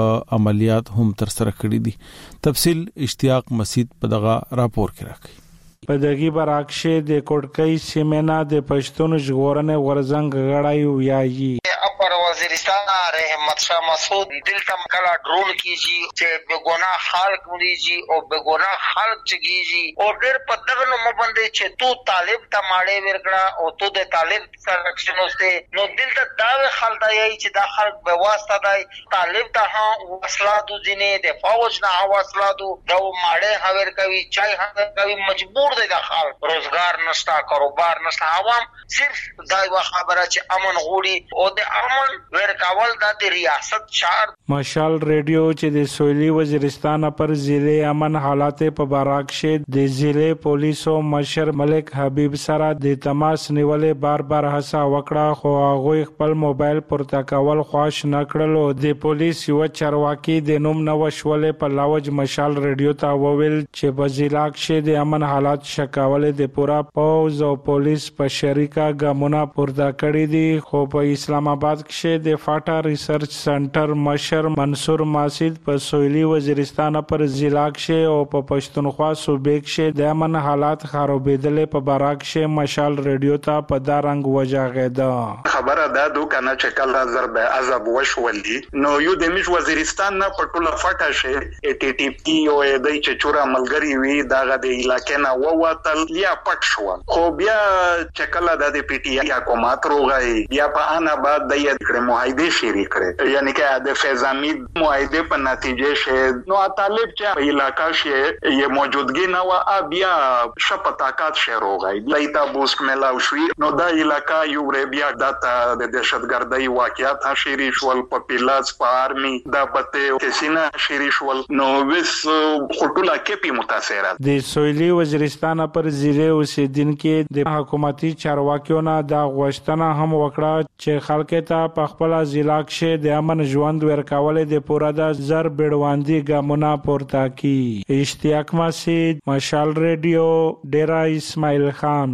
عملیات هم تر سره کړي دي. تفصیل اشتیاق مسید په دغه راپور کې راکړي. په دغه براکشه د کوټکۍ سیمنا د پښتون ژغورنې ورزنګ غړای ویایي. اپر وزیرستان رحمت شاه مسعود دلته کلا ډرون کیږي چې بګونا خلق مریږي او بګونا خلق چګيږي او ډېر په دغه نو باندې چې تو طالب ته ماړې ورګړه او تو د طالب سره کښنوسته نو دلته دا خلک دی چې دا خلک به واسطه دی طالب ته ها وسلادو ځینې د فوج نه وسلادو دا ماړې هاور کوي چای هاور کوي مجبور دی د خلک روزګار نشتا کاروبار نشتا عوام صرف دا یو خبره چې امن غوړي او د امن ورکاول د ریاست چار. مشال ریډیو چې د سویلي وزیرستان پر ضلع امن حالات په باراکشه د ضلع پولیسو مشر ملک حبیب سره د تماس نیولې بار بار هڅه وکړه خو هغه خپل موبایل پورته کول خواش نکړلو. د پولیس یو چارواکي د نوم نوښولې په لاوج مشال ریډیو ته وویل چې په ضلع کې د امن حالات شکاولې د پورا پوز او پولیس په شریکه ګامونه پورته کړې دي. خو په اسلام آباد کې د فاټا ریسرچ سنټر مشر منصور ماسید په سویلي وزیرستان پر ضلع کې او په پښتونخوا صوبې کې د امن حالات خرابېدل په باراکشه مشال ریډیو ته په دارنګ وجاغېده. خبره ده دو کنه چې کله ضرب عذاب وشولي نو یو د میش وزیرستان نه په ټوله فاټا شه ټي ټي پی او د چې چورا ملګری وی دغه د علاقې نه ووتل یا پټ شو خو بیا چې کله د پی ټي آی حکومت روغای بیا په انا بعد د یې معاهده شری کړې یعنی چې د فیضامید معاهده په نتیجه شه نو طالب چې په علاقې شه یې موجودګي نه و بیا شپتاکات شه روغای لایتا بوسک ملاو شوی نو د علاقې یو بیا د دهشتګردۍ واقعیت شری شول په پیلاس په آرمي د پته کسینا شری شول نو وس خټولا کې پی متاثر د سویلي وزیرستان پر ضلع اوسیدونکو د حکومتي چارواکیونو د غوښتنه هم وکړه چې خلک ته په خپل ضلع کې د امن ژوند ورکول د پوره د زر بیړواندي ګامونه پورته کی. اشتیاق مسید، مشال ریډیو، ډیرا اسماعیل خان.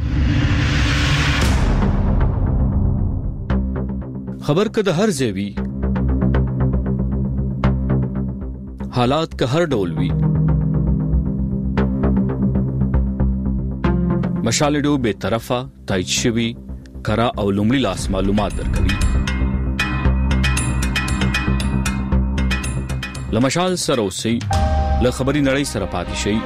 خبر که د هر ځای حالات که هر ډول وي مشال ریډیو به طرفه تایید شوی کرا او لومړی لاس معلومات درکوي. لمشال سره اوسئ له خبري نړۍ سره پاتې شئ.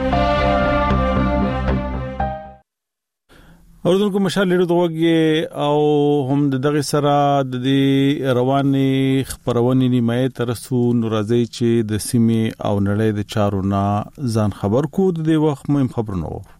اردن کو مشال لیدو دوغه او هم دغه سره د دې رواني خبرونې نیمه ترسو نورازي چې د سیمه او نړۍ د چارو نه ځان خبر کو د دې وخت مهم خبرونه وو.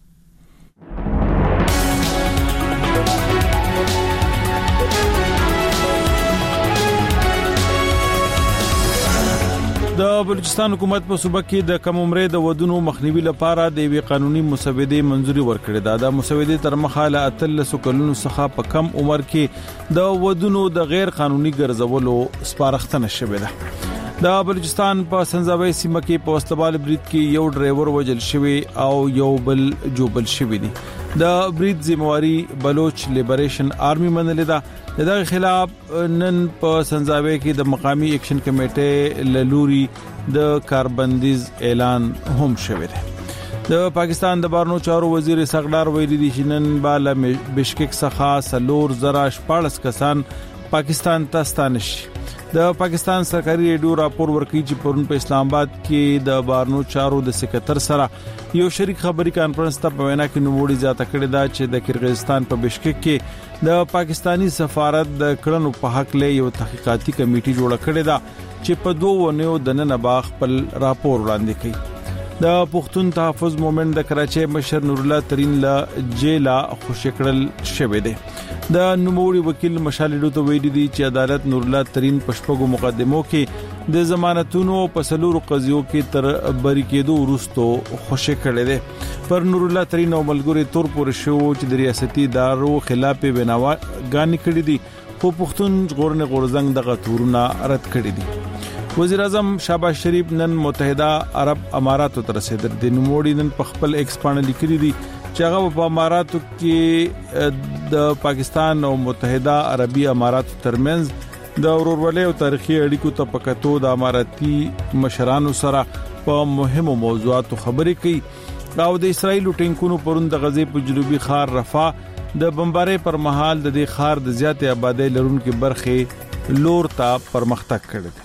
د بلوچستان حکومت په صوبه کې د کم عمره د ودونو مخنیوي لپاره د وی قانوني مسودې منځوري ورکړې ده. د مسودې تر مخه له اتلس کلونو څخه په کم عمر کې د ودونو د غیر قانوني ګرځولو سپارښتنه شوې ده. د بلوچستان په سنځاوي سیمه کې په واستبال برید کې یو ډرایور وژل شوی او یو بل جوبل شوی دی. د برید ذمہواری بلوچ لیبریشن آرمی منلې ده. دغه خلاف نن په سنځاوي کې د مقامی اکشن کمیټې للوري د کاربندیز اعلان هم شوی دی. د پاکستان د بارنو چارو وزیر سغدار ویلي دي چې نن بالا بشکک څخه سلور زرا شپاړس کسان پاکستان ته ستانش. د پاکستان سرکاري ریډیو راپور ورکړي چې پرون په اسلام آباد کې د بارنو چارو د سکرټر سره یو شریک خبري کانفرنس ته په وینا کې نوموړي زیاته کړې ده چې د کرغیزستان په بشکک کې د پاکستانی سفارت د کړنو په حق له یو تحقیقاتي کمیټي جوړه کړې ده چې په دوه ونیو د نن باغ خپل راپور وړاندې کړي. د پښتون تحفظ مومنت د کراچۍ مشر نور الله ترين له جیلا خوشکړل شوې ده. د نوموړي وکیل مشالډو ته ویلي دي چې عدالت نور الله ترين پښپغو مقدمو کې د ضمانتونو په سلورو قضیو کې تر بری کېدو وروسته خوشکړل ده. پر نور الله ترين او ملګری تور پور شو چې د ریاستي ادارو خلاف بناوا غانې کړې دي خو پښتون غورن غورزنګ دغه تورونه رد کړې دي. وزیر اعظم شهباز شریف نن متحده عرب اماراتو ته رسیدل. د نوموړي نن په خپل ایکس باندې لیکلي دي چې هغه په اماراتو کې د پاکستان او متحده عربي اماراتو ترمنځ د ورورولۍ او تاریخي اړیکو ته پکاتو د اماراتي مشرانو سره په مهمو موضوعاتو خبرې کوي او د اسرایل ټینکونو پرون د غزې په جنوبي خار رفح د بمبارۍ پر مهال د دې خار د زیاتې آبادی لرونکو برخې لور ته پرمختګ کړی.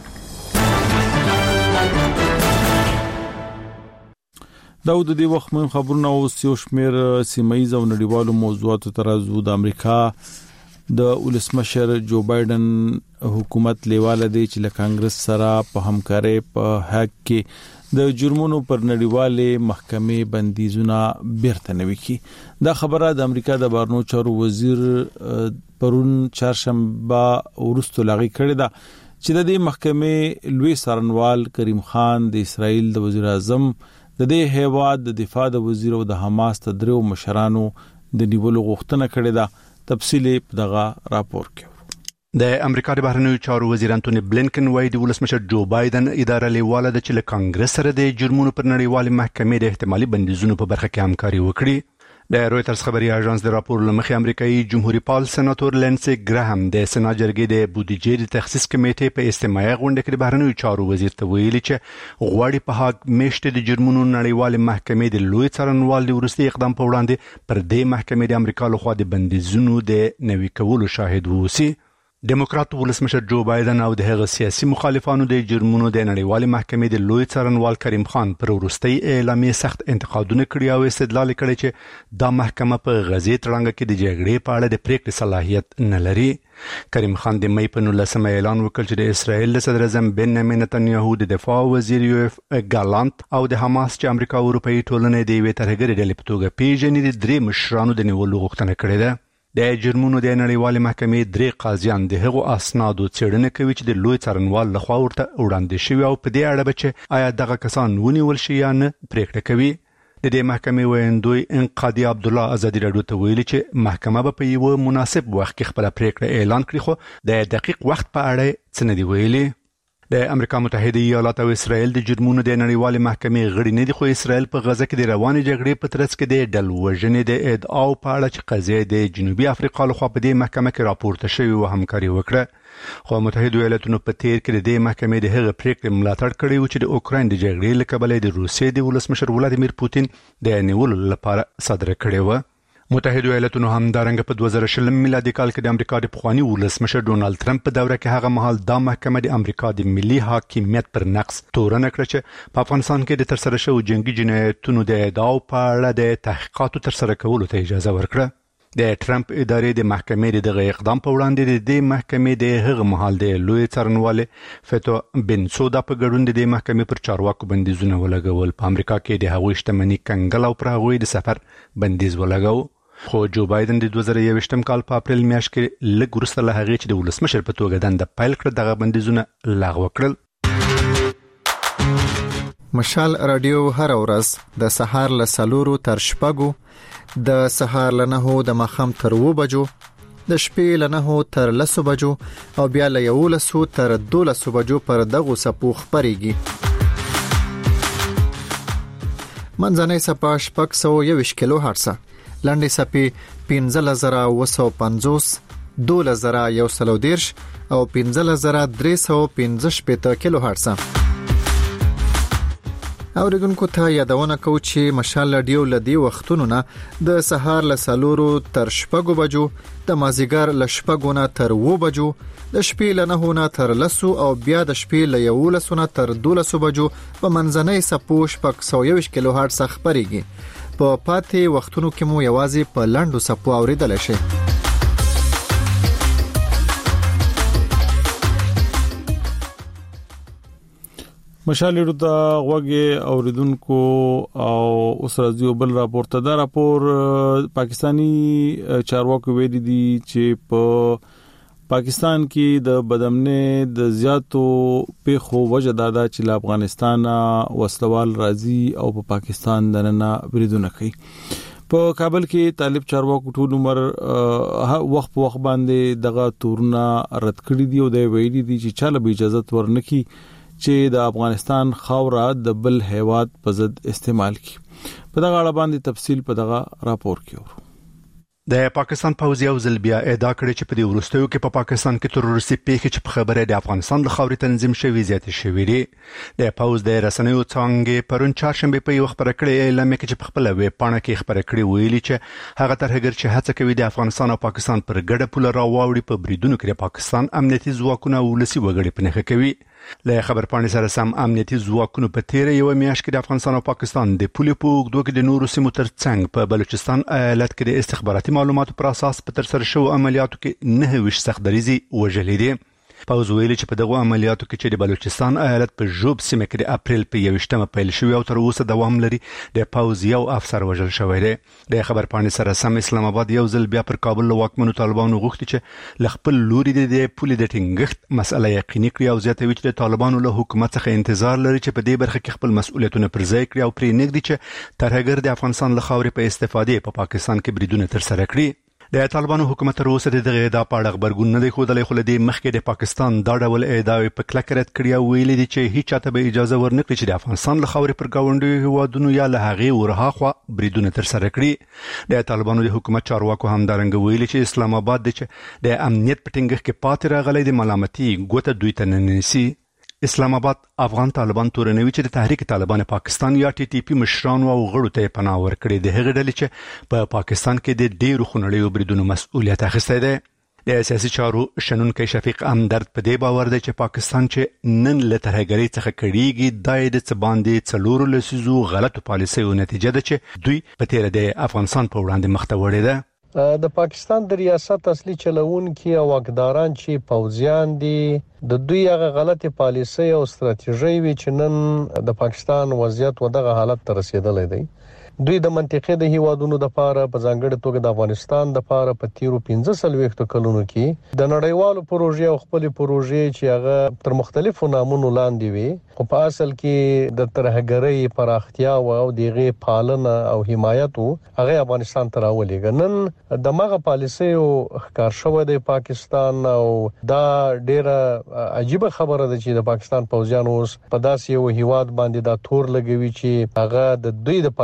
دا د دې وخت مهم خبرونه او سیو شمیر سیمایي او نړیوالو موضوعاتو ترازو د امریکا د ولسمشر جو بایدن حکومت لیواله دی چې له کانګرس سره په همکارۍ په حق کې د جرمونو پر نړیواله محکمې بندیزونه بیرته نوي کی. دا خبره د امریکا د بارنو چارو وزیر پرون چهارشنبه ورستو لاغي کړی دا چې د دې محکمې لوی سرنوال کریم خان د اسرائیل د وزیر اعظم د دې هیواد د دفاع د وزیر او د حماس د درو مشرانو د نیولو غوښتنه کړې ده. تفصیل په دغه راپور کې. د امریکا د بهرنیو چارو وزیر انټونی بلینکن وايي د ولسمشر جو بایدن اداره لیواله د چې له کانګرس سره د جرمونو پر نړیوال محکمې د احتمالي بندیزونو په برخه کې همکاري وکړي. د رويټرز خبري اژانس د راپور لمخې امریکایي جمهوریت پال سېناتور لنسي ګراهم د سېنات جرګې د بودیجې د تخصیص کمیټې په استماعي غونډه کې د بهرنیو چارو وزیر ته ویلي چې غواړي په حق میشته د جرمونو نړیوال محکمې د لوی څارنوال د ورستي اقدام په وړاندې پر دې محکمې د امریکا لخوا د بندیزونو د نوي کولو شاهد ووسی. ډیموکرات ولسمشر جو بایدن او د هغه سیاسي مخالفانو د جرمونو د نړیوال محکمې د لوی څارنوال کریم خان پر ورستي اعلامیه سخت انتقادونه کړي او استدلال کړي چې دا محکمه په غزې تړنګ کې د جګړې په اړه د پریکړې صلاحیت نه لري. کریم خان د مې په نولسمه اعلان وکړ چې د اسرائیل صدر اعظم بنیامین نتنیاهو د دفاع وزیر یوف ګالانت او د حماس چې امریکا او اروپאי ټولنې د یوې ترهګرې ډلې په توګه پیژني د درې مشرانو د نیولو غوښتنه کړې ده. د جرمونو د نړیوال محکمې درې قاضیان د هغو اسنادو څېړنه کوي چې د لوی څارنوال لخوا ورته وړاندې شوی او په دې اړه چې آیا دغه کسان ونیول شي یا نه پریکړه کوي. د دې محکمې ویندوی انقاضي عبد الله ازادي راډیو ته ویلي چې محکمه به په یو مناسب وخت کې خپل پریکړه اعلان کړي خو د دقیق وخت په اړه څه نه دی ویلي. د امریکا متحده ایالات او اسرائیل د جرمونو د نړیوال محکمې غړي نه دي خو اسرائیل په غزه کې د رواني جګړې په ترڅ کې د ډل وژنې د ادعاو په اړه چې قضیه د جنوبي افریقا لخوا په دې محکمه کې راپورته شوې او همکاري وکړه. خو متحده ایالاتونو په تیر کې د دې محکمې د هغه پریکړې ملاتړ کړی و چې د اوکراین د جګړې له کبله د روسیې د ولسمشر ولادیمیر پوتین د نیولو لپاره صادره کړې و. متحده ایالاتونو هم دارنګ په دوه زره شل میلادي کال کې د امریکا د پخوانی ولسمشر ډونالد ترامپ په دوره کې هغه مهال د محکمه د امریکا د ملي حاکمیت پر نقض تورن کړ چې په افغانستان کې د ترسره شوو جنگي جنایتونو د ادعاو په اړه د تحقیقاتو ترسره کولو ته اجازه ورکړه. د ټرمپ ادارې د محکمې د اقدام په وړاندې د دې محکمې د هغه مهال د لوی څارنوالې فتو بنسودا په ګډون د محکمې پر چارواکو بندیزونه ولګول. په امریکا کې د هغوی شتمنۍ کنګل او پر هغوی د سفر بندیز ولګاو. خو جو بایدن د دوه زره یوویشتم کال په اپریل میاشت کې لږ وروسته له هغې چې د ولسمشر په توګه دنده پیل کړه دغه بندیزونه لغوه کړل. مشال رادیو هر ورځ د سهار له څلورو تر شپږو، د سهار له نهو د ماښام تر اووه بجو، د شپې له نهو تر لسو بجو او بیا له یولسو تر دولسو بجو پر دغو څپو خپرېږي. منځنۍ څپه شپږ سوه یوویشت کیلو هرڅه، لنډې څپې پنځلس زره اووه سوه پنځوس، دولس زره یو سل او دېرش او پنځلس زره درې سوه پنځه شپېته کیلو هرڅه. اوریدونکو ته یادونه کوو چې مشال رادیو لدی وختونو نه د سهار له څلورو تر شپږو بجو، د مازیګر له شپږو نه تر اووه بجو، د شپې له نهو نه تر لسو او بیا د شپې له یولسو نه تر دولسو بجو په منځنۍ څپو شپږ سوه یوویشت کیلو هرڅه خپرېږي. په پاتې وختونو کې مو یوازې په لنډو څپو اوریدلی شئ. مشال ردا غوږی اوریدونکو او اوس راځي بل راپور ته. دا راپور پاکستانی چارواکو ویلي دي چې په پاکستان کې د بدامنۍ د زیاتو پیښو وجه دا ده چې له افغانستان وسلوال راځي او په پاکستان دننه بریدونه کوي. په کابل کې طالب چارواکو ټول عمر وخت په وخت باندې دغه تورونه رد کړی دي او د ویلي دي چې چاله به اجازه ورنکي چې د افغانستان خاوره د بل هیواد په ضد استعمال کی. په دغه اړه باندې تفصیل په دغه راپور کې ورو. د پاکستان پوځي او ځل بیا ادعا کړې چې په دې وروستیو کې په پاکستان کې تروریستي پیښې چې په خبره د افغانستان د خاورې تنظیم شوی زیاتې شوې دي. د پوز د رسنیو څنګه پرون چهارشنبه په یو خبره کړې اعلان کې چې په خپل ویب پاڼه کې خبره کړې ویلي چې هغه ترهګر چې هڅه کوي د افغانستان او پاکستان پر ګډه پوله راوړي په بریدونو کې د پاکستان امنیتي ځواکونه ولسی وګړي په نخښه کوي. له خبر پاڼې سره سم امنیتي ځواکونو په تیر یو میاشت کې د افغانستان او پاکستان د پولې په اوږدو کې د نورو سیمو ترڅنګ په بلوچستان ایالت کې د استخباراتي معلوماتو پر اساس په ترسره شوو عملیاتو کې نه ویش سختدریزي وژلې دي. پوز ویلي چې په دغه عملیاتو کې چې د بلوچستان ایالت په جوب سیمه کې د اپریل په یوویشتمه پیل شوی او تر اوسه دوام لري، د پوز یو افسر وژل شوی دی. د خبر پاڼې سره سم اسلام آباد یو ځل بیا پر کابل له واکمنو طالبانو غوښتي چې ل خپل لوري د پولې د ټینګښت مسله یقیني کړي او زیاتوي چې د طالبانو له حکومت څخه انتظار لري چې په دې برخه کې خپل مسؤلیتونه پر ځای کړي او پرې نږدې چې ترهګر د افغانستان له خاورې په استفادې په پاکستان کې بریدونه ترسره کړي. د طالبانو حکومت تر اوسه دغه ادعا په اړه خبرګون نه دی ښودلی، خو له دې مخکې د پاکستان دا ډول ادعاوې په کلکه رد کړي او ویلي دي چې هیڅ چاته به اجازه ورنکړي چې د افغانستان له خاورې پر ګاونډیو هیوادونو یا له هغې ورهاخوا بریدونه ترسره کړي. د طالبانو د حکومت چارواکو همدارنګه ویلي چې اسلام آباد د چې د امنیت په ټینګښت کې پاتې راغلی د ملامتي ګوته دوی ته نه نیسي. اسلام آباد افغان طالبان تورنوي چې د تحریک طالبان پاکستان یا ټي ټي پی مشرانو او غړو ته پناه ورکړي د هغې ډلې چې په پاکستان کې د ډېرو خونړیو بریدونو مسؤلیت اخیستی دی. د سیاسي چارو شنونکی شفیق همدرد په دې باور دی چې پاکستان چې نن له ترهګرۍ څخه کړیږي دا یې د څه باندې څلورو لسیزو غلطو پالیسیو نتیجه ده چې دوی په تیره د افغانستان په وړاندې مخته وړې ده. د پاکستان د ریاست اصلي چلوونکي او واکداران چې پوځیان دي د دوی هغه غلطي پالیسي او ستراتیژي وی چې نن د پاکستان وضعیت ودغه حالت ته رسیدلې دی. دوی د منطقې د هیوادونو د پاره په ځانګړي توګه د افغانستان د پاره په تیرو پنځه سلويختو کلونو کې د نړیوالو پروژې او خپل پروژې چې هغه تر مختلفو نامونو لاندې وي خو په اصل کې د ترهګرۍ پراختیا او دغه پالنه او حمایت هغه افغانستان ته راولېږي. نن د مغه پالیسي او ښکار شوی د پاکستان او دا ډیره عجیب خبره ده چې د پاکستان پوځیان اوس په داسې یو هیواد باندې دا تور لګوي چې هغه د دوی د پالیسي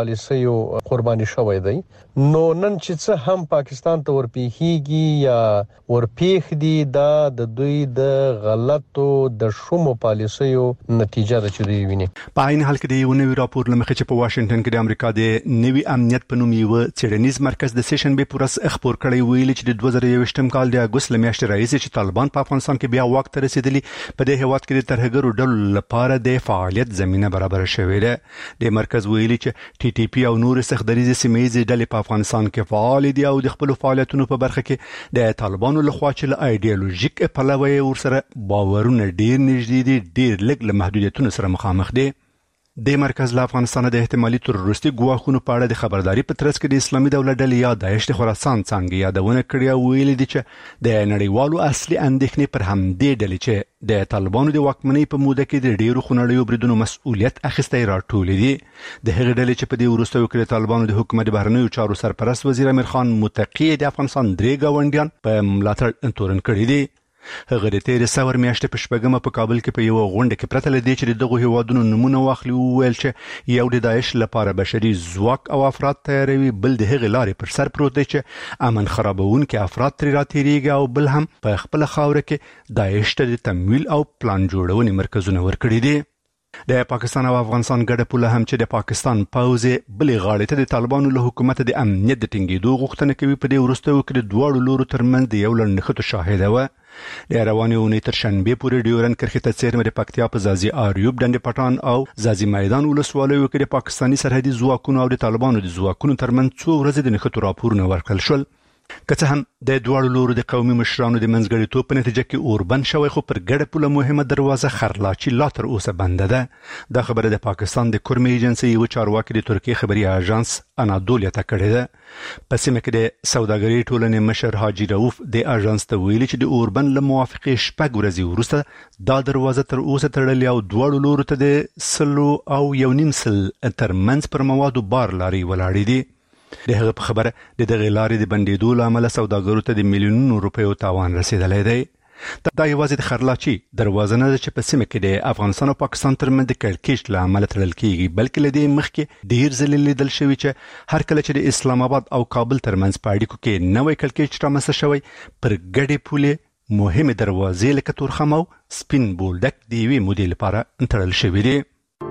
پیړیو قرباني شوی دی. نو نن چې څه هم پاکستان ته ورپیږي یا ورپیخ دي دا د دوی د غلطو د شومو پالیسیو نتیجه ده چې دوی ویني. په عین حال کې د یو نوي راپور لمخې چې په واشنگټن کې د امریکا د نوي امنیت په نوم یو څېړنیز مرکز د سیشن به پورس خبر کړی ویل چې د دوه زره یوویشتم کال د اگست لمیاشتې راځي چې طالبان په افغانستان کې بیا واک ته رسیدلی په دې هیواد کې د ترهګرو ډلو لپاره د فعالیت زمينه برابر شوې ده. د مرکز ویلي چې ټي ټي پی او نور سختدریزي سیمایي ډلې په افغانستان کې فعال دي او د خپل فعالیتونو په برخه کې د طالبانو لخوا چې له ایډیالوژیک پلوه ورسره باورونه ډیر نږدې دي ډیر لږ له محدودیتونو سره مخامخ دي. د مرکز له افغانستان د احتمالي تروریستي ګواښونو په اړه د خبرداري په ترڅ کې د اسلامي دولت ډلې یا داعش د خراسان څنګه یادونه کړې او ویل دي چې د نړیوالو اصلي اندېښنې پر همدې ډلې چې د طالبانو د واکمنۍ په موده کې د ډیرو خونړیو بریدونو مسؤلیت اخیستی راټولې دي. د هغې ډلې چې په دې وروستیو کې د طالبانو د حکومت بهرنیو چارو سرپرست وزیر امیر خان متقی د افغانستان درې ګاونډیان په ملاتړ تورن کړي دي. هغه د تیر سور میاشتې په شپږمه په کابل کې په یو غونډه کې پرته لدی چې دغه هیوادونو نمونه واخلي او ویل چې یو د داعش لپاره بشري ځواک او افراد تیاروي بل د هغې لارې پر سر پروت دی چې امن خرابونکي افراد ترې راتېریږي او بل هم په خپل خاوره کې داعش ته د تمویل او پلان جوړونې مرکزونه ورکړي دي. د پاکستان او افغانستان ګډه پوله هم چې د پاکستان پوځ بلې غاړې ته د طالبانو له حکومت د امنیت د ټینګېدو غوښتنه کوي په دې وروستیو کې د دواړو لورو ترمنځ د یو لړ نښتو شاهده وه. د روانې اونۍ تر شنبې پورې ډیورن کرښې ته څیرمه د پکتیا په ځاځي آریوب ډنډ پټان او ځاځي میدان ولسوالیو کې د پاکستاني سرحدي ځواکونو او د طالبانو د ځواکونو ترمنځ څو ورځې د نښتو راپورونه ورکړل شول. که څه هم د دواړو لورو د قومي مشرانو د منځګړیتوب په نتیجه کې اوربند شوی خو پر ګډه پوله مهمه دروازه خرلاچي لا تر اوسه بنده ده. دا خبره د پاکستان د کورمي ایجنسي یو چارواکي د ترکیې خبري اژانس انادولیا ته کړې ده. په سیمه کې د سوداګرۍ ټولنې مشر حاجی رؤف د اژانس ته ویلي چې د اوربند له موافقې شپږ ورځې وروسته دا دروازه تر اوسه تړلې او دواړو لورو ته د سلو او یو نیم سل ترمنځ پر موادو بار لاري ولاړې دي. د هغه په خبره د دغه لارې د بندېدو له امله سوداګرو ته د میلیونونو روپیو تاوان رسیدلی دی. دا یوازې د خرلاچي دروازه نه ده چې په سیمه کې د افغانستان او پاکستان ترمنځ د کړکېچ له امله تړل کیږي بلکې له دې مخکې ډیر ځلې لیدل شوي چې هر کله چې د اسلام آباد او کابل ترمنځ په اړیکو کې نوی کړکېچ رامنځته شوی پر ګډې پولې مهمې دروازې لکه تورخم او سپین بولدک د یوې مودې لپاره تړل شوي دي.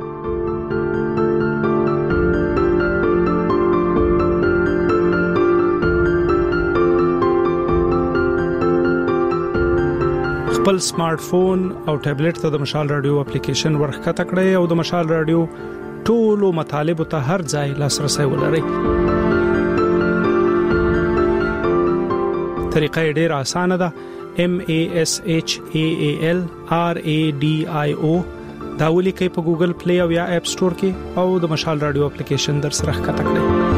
خپل سمارټ فون او ټابلیټ ته د مشال رادیو اپلیکیشن ورخکته کړئ او د مشال رادیو ټولو مطالب ته هر ځای لاسرسي ولرئ. طریقه ډیره اسانه ده. M A S H A A L R A D I O دا ولیکئ په ګوګل پلی او یا اپ سٹور کې او د مشال رادیو اپلیکیشن در سره ښکته کړئ.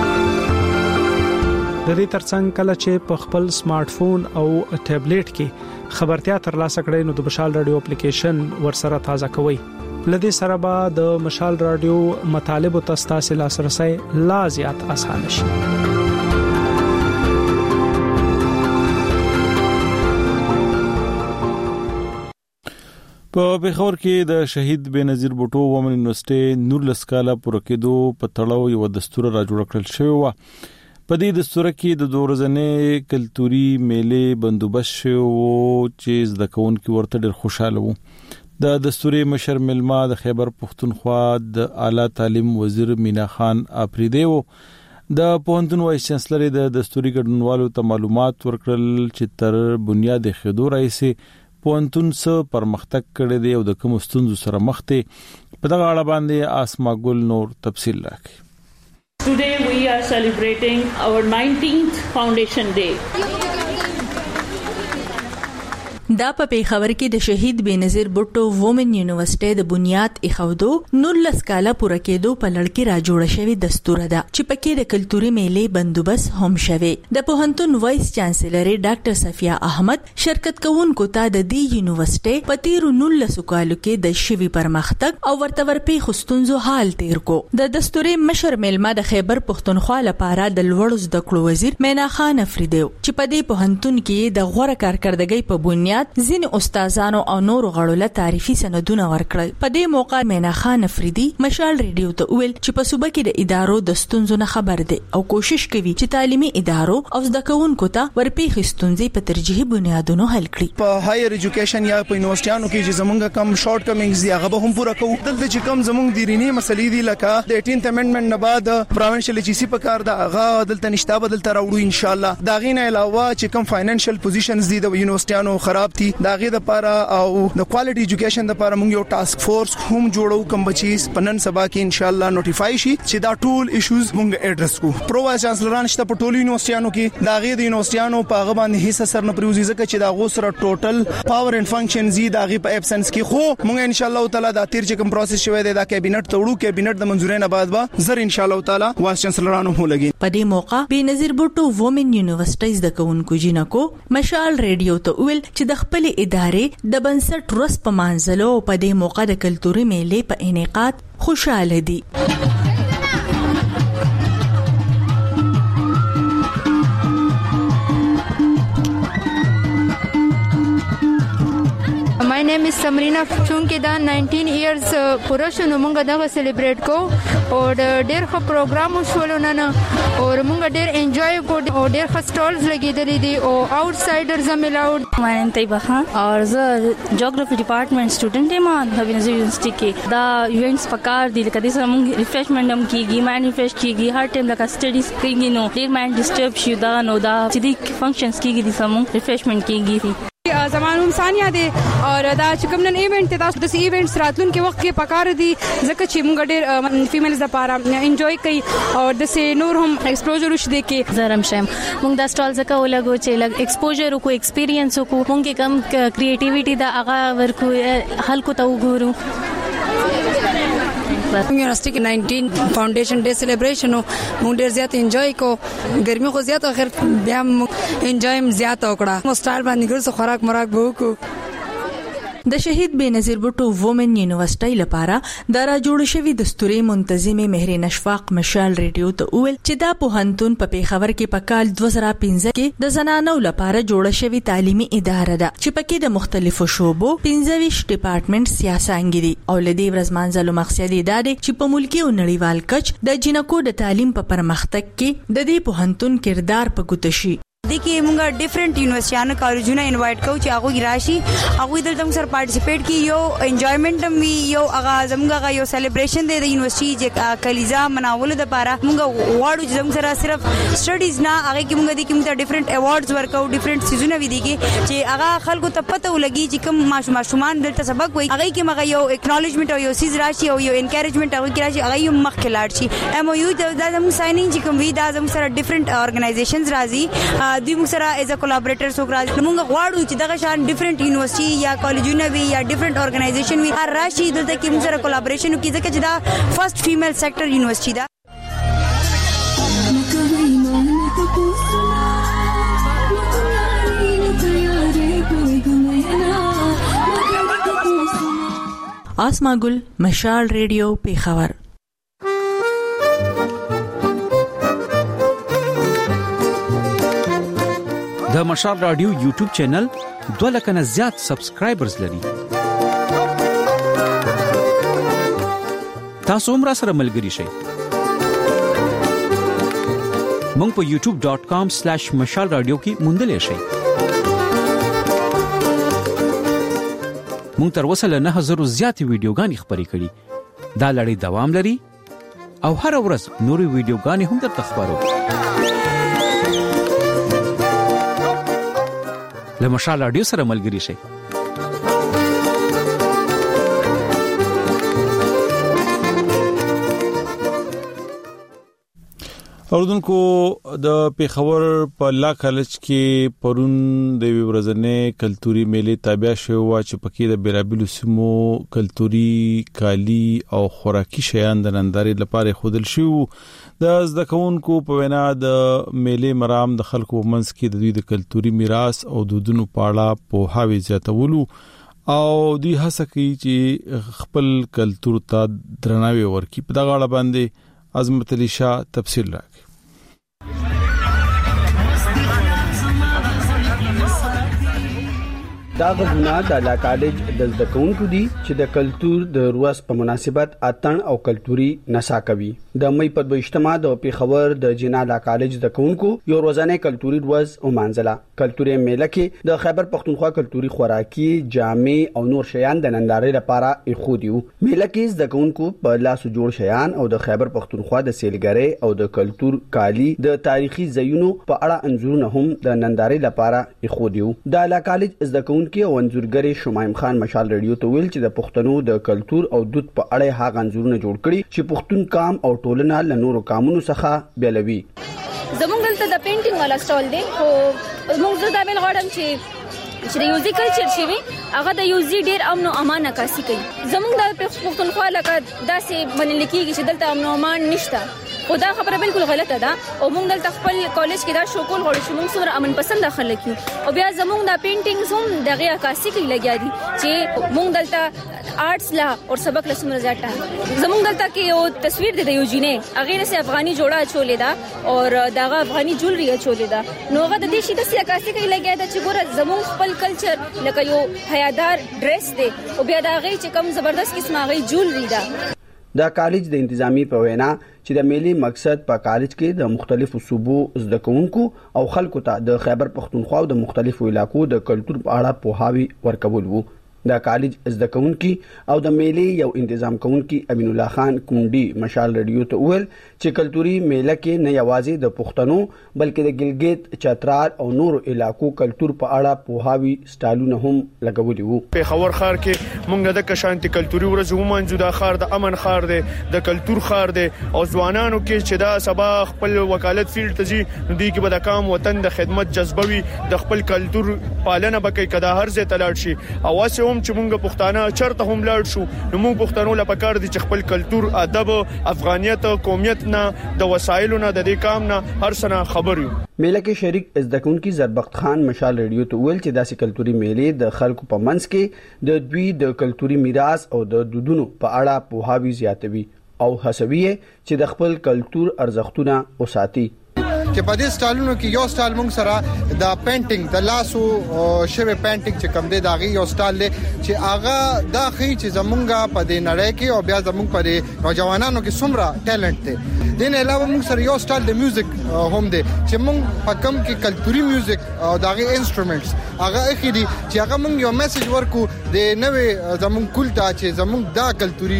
د دې ترڅنګ کله چې په خپل سمارټ فون او ټابلیټ کې خبرتیا ترلاسه کړئ نو د مشال رادیو اپلیکیشن ورسره تازه کوئ. لدې سره به د مشال رادیو مطالب او تاسو لاسرسي لا زیات اسانه شي. په بخور کې د شهید بنظیر بوټو ومن یونیورسيټي نور لسکاله پوره کېدو په تړاو یو دستور را جوړ کړل شوی و. په دې دستور کې د دوه ورځې کلتوري میلې بندوبست شو چې زده کوونکي ورته ډېر خوشاله وو. د دستوري مشر ملما د خیبر پختونخوا د اعلی تعلیم وزیر مینا خان افریدی وو. د پوهنتون وایس چانسلر د دستوري ګډونوالو ته معلومات ورکړل چې تر بنیاد خېدو راځي پوهنتون څه پرمختګ کړی دی او د کوم ستونزو سره مخ دی. په دغه اړه باندې آسما ګل نور تفصیل راکړي. Today we are celebrating our nineteenth Foundation Day. دا په پیښور کې د شهید بنظیر بوټو وومن یونیورسيټي د بنیاد ایښودو نور لس کاله پوره کېدو په لړ کې را جوړ شوی دستور ده چې پکې د کلتوري میلې بندوبست هم شوی. د پوهنتون وایس چانسلر ډاکټر صفیه احمد شرکت کوونکو ته د دې یونیورسيټي په تیرو نور لس کالو کې د شوی پرمختګ او ورته ورپې خستونزو حال تیر کو. د دستوري مشر ملما د خیبر پختونخوا لپاره د لوړ زده کړو وزیر مینا خان افریدی چې په دې پوهنتون کې د غوړه کارکړدګۍ په بنیاد بعد ځین استادانو او نور غړو له تعریفي سندونه ورکړل. په دې موقع مینا خان افریدي مشال ریډیو ته ویل چې په صوبه کې د ادارو د ستونزو نه خبر دي او کوشش کوي چې تعلیمي ادارو او زده کوونکو ته ورپېښې ستونزې په ترجیحي بنیادونو حل کړي. په هایر ایجوکیشن یا په یونیورسيټانو کې چې زمونږ کم شارټ کمینګز دی هغه به هم پوره کوو. دلته چې کم زمونږ د رینی مسلې دي لکه د اټینث امندمنت نه بعد پروینشل ایجنسی په کار دا هغه دلته نشته بدل تر وړو ان شاء الله. دا غینه علاوه چې کم فاینانشل پوزیشنز دي د یونیورسيټانو خراب دي دا غي د لپاره او د کوالټي ایجوکیشن لپاره موږ یو ټاسک فورس هم جوړو کوم بچیز پنن سبا کې ان شاء الله نوټیفای شي چې دا ټول ایشوز موږ اډرس کو. پرو وایس چانسلران شته په ټولو یونیورسيټانو کې دا غي د یونیورسيټانو په هغه باندې هیڅ اثر نه پریوزي ځکه چې دا غو سره ټوټل پاور اینڈ فنکشن زی دا غي په ابسنس کې خو موږ ان شاء الله تعالی دا تیر چې کوم پروسس شوی دی دا کابینټ توړو کابینټ د منځوري نه بعد به زر ان شاء الله تعالی وایس چانسلرانو هو لګي. په دې موقع بېنظیر بوټو وومن یونیورسيټیز د کوونکو جنکو مشال ریډیو ته ویل چې د خپل ادارې د بنسټ روس په مانځلو په دې موقع د کلتوري میلې په انعقاد خوشاله دي. My name is Samrina. چونکه دا ناینټین ایئرز پوره شنو موږ دا سلیبریټ کو او ډېر ښه پروګرام وشول نن او موږ ډېر انجوای کو او ډېر ښه سټالز لګیدلې دي او آوټسایډرز هم الاود. My name طیبه خان اور زه جیوګرافي ډپارټمنټ سټوډنټ یم د بنظیر یونیورسيټي کې. دا ایونټس پکار دي لکه د سره موږ ریفریشمنټ هم کیږي مایند ریفریش کیږي هر ټایم لکه سټډیز کیږي نو ډېر مایند ډیسټرب شي دا نو دا چې د فنکشنز کیږي د سمو ریفریشمنٹ کیږي. زمان هم ثانیه دي او دا چې کوم نن ایونت ته تاسو د ایونټس راتلون کې وخت کې پکار دي ځکه چې موږ ډېر فیمیلز لپاره انجوای کوي او د سه نور هم ایکسپوژر وشي کې زرم شم موږ دا سټال زکه ولګو چې لګ ایکسپوژر کو ایکسپیرینس کو موږ کم کریټیویټي دا هغه ورکو خلکو ته وګورو. یونیورسيټي کې ناینټین فاونډیشن ډے سلیبریشن موږ ډېر زیات انجوای کو. ګرمي خو زیات اخر بیا انجوای زیات وکړه. مو سټایل باندې ګرځو خوراک مراک به وکړو. د شهید بېنظیر بوټو وومن یونیورسيټي لپاره د را جوړ شوی دستوري منتظمه مهرین اشفاق مشال ریډیو ته ویل چې دا پوهنتون په پیښور کې په کال دوه زره پنځه کې د زنانو لپاره جوړ شوی تعلیمي اداره ده چې پکې د مختلفو شوبو پنځه ویشت ډپارټمنټ سیاسانګي دي او لدی ورځمانځلو مقصد دا دی چې په ملکی او نړیوال کچ د جنکو د تعلیم په پرمختګ کې د دې پوهنتون کردار په ګوته شي. देखिए موږ ډیفرنٹ یونیورسيټانو کالجونه انوایټ کوو چې هغه راشي هغه دلته موږ سره پارټیسپیټ کی یو انجوایمنت هم وی یو هغه زموږه یو سلیبریشن دی د یونیورسيټي چې کلیزا مناول د لپاره موږ واړو چې موږ سره صرف سټډیز نه هغه کې موږ د کوم ډیفرنٹ ایوارډز ورکو ډیفرنٹ سیزونه وی دي چې هغه خلکو ته پته ولګي چې کوم ماشومان دلته سبق وایي هغه کې موږ یو اکنالجمنت او یو سیز راشي او یو انکریجمنت هغه کې راشي هغه یو مخ کې لاړ شي. ام او یو د زموږ ساينینګ چې کوم وی دا زموږ سره ډیفرنٹ ارګنایزیشنز راځي دوی موږ سره ایز ا کولیبریټرز وکړه. موږ غواړو چې دغه شان ډیفرنٹ یونیورسيټي یا کالجونه وي یا ډیفرنٹ ارګنایزیشن وي هر راشي دلته کې موږ سره کولیبریشن وکړي ځکه چې دا فرست فیمیل سیکټر یونیورسيټي ده. آسما ګل مشال ریډیو پیښور. د مشال رادیو یوټیوب چینل دوه لک نه زیات سبسکرایبرز لري. تاسو هم را سره ملګري شئ. مونږ په یوټیوب ډاٹ کام سلیش مشال رادیو کې موندل شئ. مونږ تر اوسه له نه هزار زیات ویډیوګانې خبرې کړي. دا لړۍ دوام لري او هر ورځ نوري ویډیوګانې هم درته خبرو. له مشال رادیو سره ملګري شئ. اوردونکو د پیښور په لا کالج کې پرون د ورځنې کلتوري میلې تابع شو چې پکې د بیرابلو سیمو کلتوري کالی او خوراکي شیان د نندارې لپاره خودل شو. د زده کوونکو په وینا د میلې مرام د خلکو منځ کې د دوی د کلتوري میراث او دودونو په اړه په هاوی زیاتولو او دوی هڅه کوي چې خپل کلتور ته درناوی ورکړي. په دغه اړه باندې عظمت علي شاه تفصیل راکړي. دا غوونه د لا کالج د زده کوونکو دي چې د کلچر د روز په مناسبت اتن او کلتوري نڅا کوي. د مې په دویشتمه د پیښور د جنا لا کالج د کوونکو یو روزانه کلتوري روز او منځله کلتوري میله کې د خیبر پختونخوا کلتوري خوراکي جامع او نور شیان د نندارې لپاره اخودیو. میله کې د کوونکو په لاس جوړ شیان او د خیبر پختونخوا د سیلګری او د کلتور کالی د تاریخي ځایونو په اړه انځورونه هم د نندارې لپاره اخودیو. د لا کالج زده کوونکو او انځورګری شمایم خان مشال رادیو ته ویل چې د پښتنو د کلتور او دود په اړه هغه انځورونه جوړ کړي چې پښتون کام او ټولنه له نورو کامونو څخه بیلوي. زمونږ دلته د پینټینګ والا سټال دی خو موږ زه دا ویل غواړم چې چې د یوزي کلچر شي وي هغه د یوزي ډیر امن او امان عکاسي کوي. زمونږ د پښتونخوا لکه داسې منل کېږي چې دلته امن او امان نشته خو دا خبره بالکل غلطه ده او موږ دلته خپل کالج کې دا شو کول غواړو چې موږ څومره امن پسند خلک یو او بیا زموږ د پینټینګز هم دغه عکاسي کې لګیا دي چې موږ دلته آرټس لا او سبق له څومره زیاته زموږ دلته کې یو تصویر دی د یو جینې هغه سه افغاني جوړه چولې ده او دغه افغاني جولري چولې ده نو هغه د دې شي د عکاسي کې لګیا ده چې ګوره زموږ خپل کلچر لکه یو حیادار ډریس دی او بیا دا غي چې کوم زبردست قسمه غي جولري ده. دا کالج د انتظامی په وینا چې د میلي مقصد په کالج کې د مختلفو صوبو زده کوونکو او خلکو ته د خیبر پختونخوا او د مختلفو علاقو د کلچر په اړه پوهاوی ورکول وو. دا کالج زده کوونکي او د میلي یو تنظیم کوونکي امین الله خان کونډي مشال رادیو ته ویل چې کلتوري میله کې نه یوازې د پښتنو بلکې د ګلګیت چترال او نورو علاقو کلچر په اړه پوهاوی سټالونه هم لګولي وو. په خور خار کې مونږ د کشانتي کلتوري ورځ ومنځو د خار د امن خار دی د کلچر خار دی او ځوانانو کې چې دا سبا خپل وکالت فیلډ ته ځي نو دوی کې به د کام وطن د خدمت جذبوي د خپل کلچر پالنه بکې کدا هر ځای تلاړ شي او واسه چې مونږ پښتانه چرته هم لاړ شو نو مونږ پښتنو لا پکار دي چې خپل کلچر ادب افغانیت قومیت نه د وسایلو نه د دې کام نه هر سنه خبر یو. میله کې شریک زدکون کی زربخت خان مشال رادیو ته ویل چې داسې کلچوري میلې د خلکو په منځ کې د دوی د کلچوري میراث او د دودونو په اړه پوهاوی زیاتوي او هڅوي چې د خپل کلچر ارزښتونه وساتي. چې په دې سټالونو کې یو سټال موږ سره د پینټینګ د لاسو شوی پینټینګ چې کوم دی دا غي یو سټال دی چې هغه دا خي چې زمونږه په دې نړۍ کې او بیا زمونږ په دې نوجوانانو کې څومره ټیلنټ دی. دین علاوه موږ سره یو سټال د میوزیک هم دی چې موږ په کم کې کلچوري میوزیک او دا غي انسټرومنټس هغه اخیری چې هغه موږ یو میسج ورکو د نوې زمونږ کولتا چې زمونږ دا کلچوري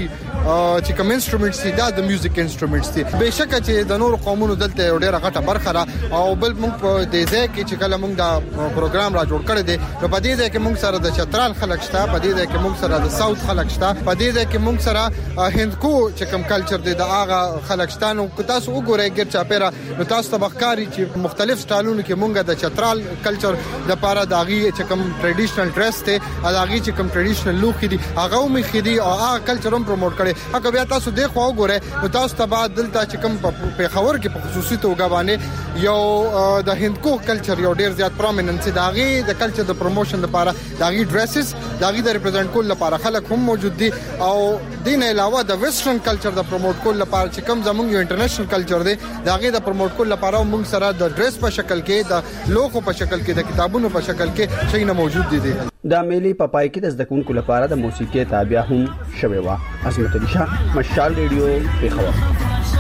چې کوم انسټرومنټس دي دا د میوزیک انسټرومنټس دي. بهشکه چې د نور قومونو دلته ډیره غټه برخه او بل موږ په دې ځای کې چې کله موږ دا پروګرام را جوړ کړی دی نو په دې ځای کې موږ سره د چترال خلک شته په دې ځای کې موږ سره د ساوث خلک شته په دې ځای کې موږ سره هندکو چې کوم کلچر دی دا هغه خلک شته نو تاسو وګورئ ګر چاپیرا نو تاسو ته بخکاری چې مختلف سټالونو کې موږ د چترال کلچر د پاره داغي چې کوم ټریډیشنل ډریس دی داغي چې کوم ټریډیشنل لوک دي هغه هم خېدي او هغه کلچر هم پروموټ کړي هغه بیا تاسو د خو وګورئ نو تاسو ته بعد دلته چې کوم په خبر کې په خصوصي توګه باندې یو د هندکو کلچر یو ډیر زیات پرومیننس داغي د کلچر د پروموشن لپاره داغي ډریسز داغي د ریپرزینټ کول لپاره خلک هم موجود دي او دین علاوه د ویسټرن کلچر د پروموټ کول لپاره چې کوم زموږ یو انټرنیشنل کلچر دی داغي د پروموټ کول لپاره موږ سره د ډریس په شکل کې د لوخو په شکل کې د کتابونو په شکل کې شي نه موجود دي. د میلی په پای کې د زدکونکو لپاره د موسیقي تابع هم شوی و. عظمت الله شاه مشال رادیو پیښور.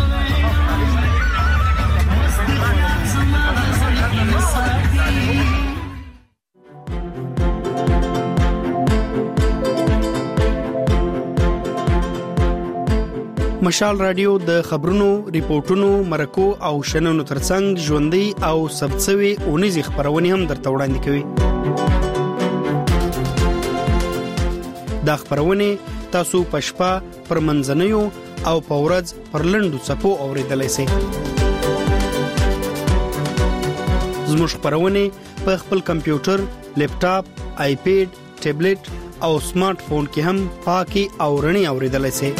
مشال رادیو د خبرونو، ریپورتونو، مرکو او شننو ترڅنګ ژوندۍ او سبڅوي اونیزي خبرونه هم درته وړاندې کوي. دا خبرونه تاسو پښپا پر منځنیو او پورز پر لندو صفو اوریدلای شئ. زموږ خبرونه په خپل کمپیوټر، لیپټاپ، آیپیډ، ټابلیټ او سمارټ فون کې هم پاکي او رڼي اوریدلای شئ.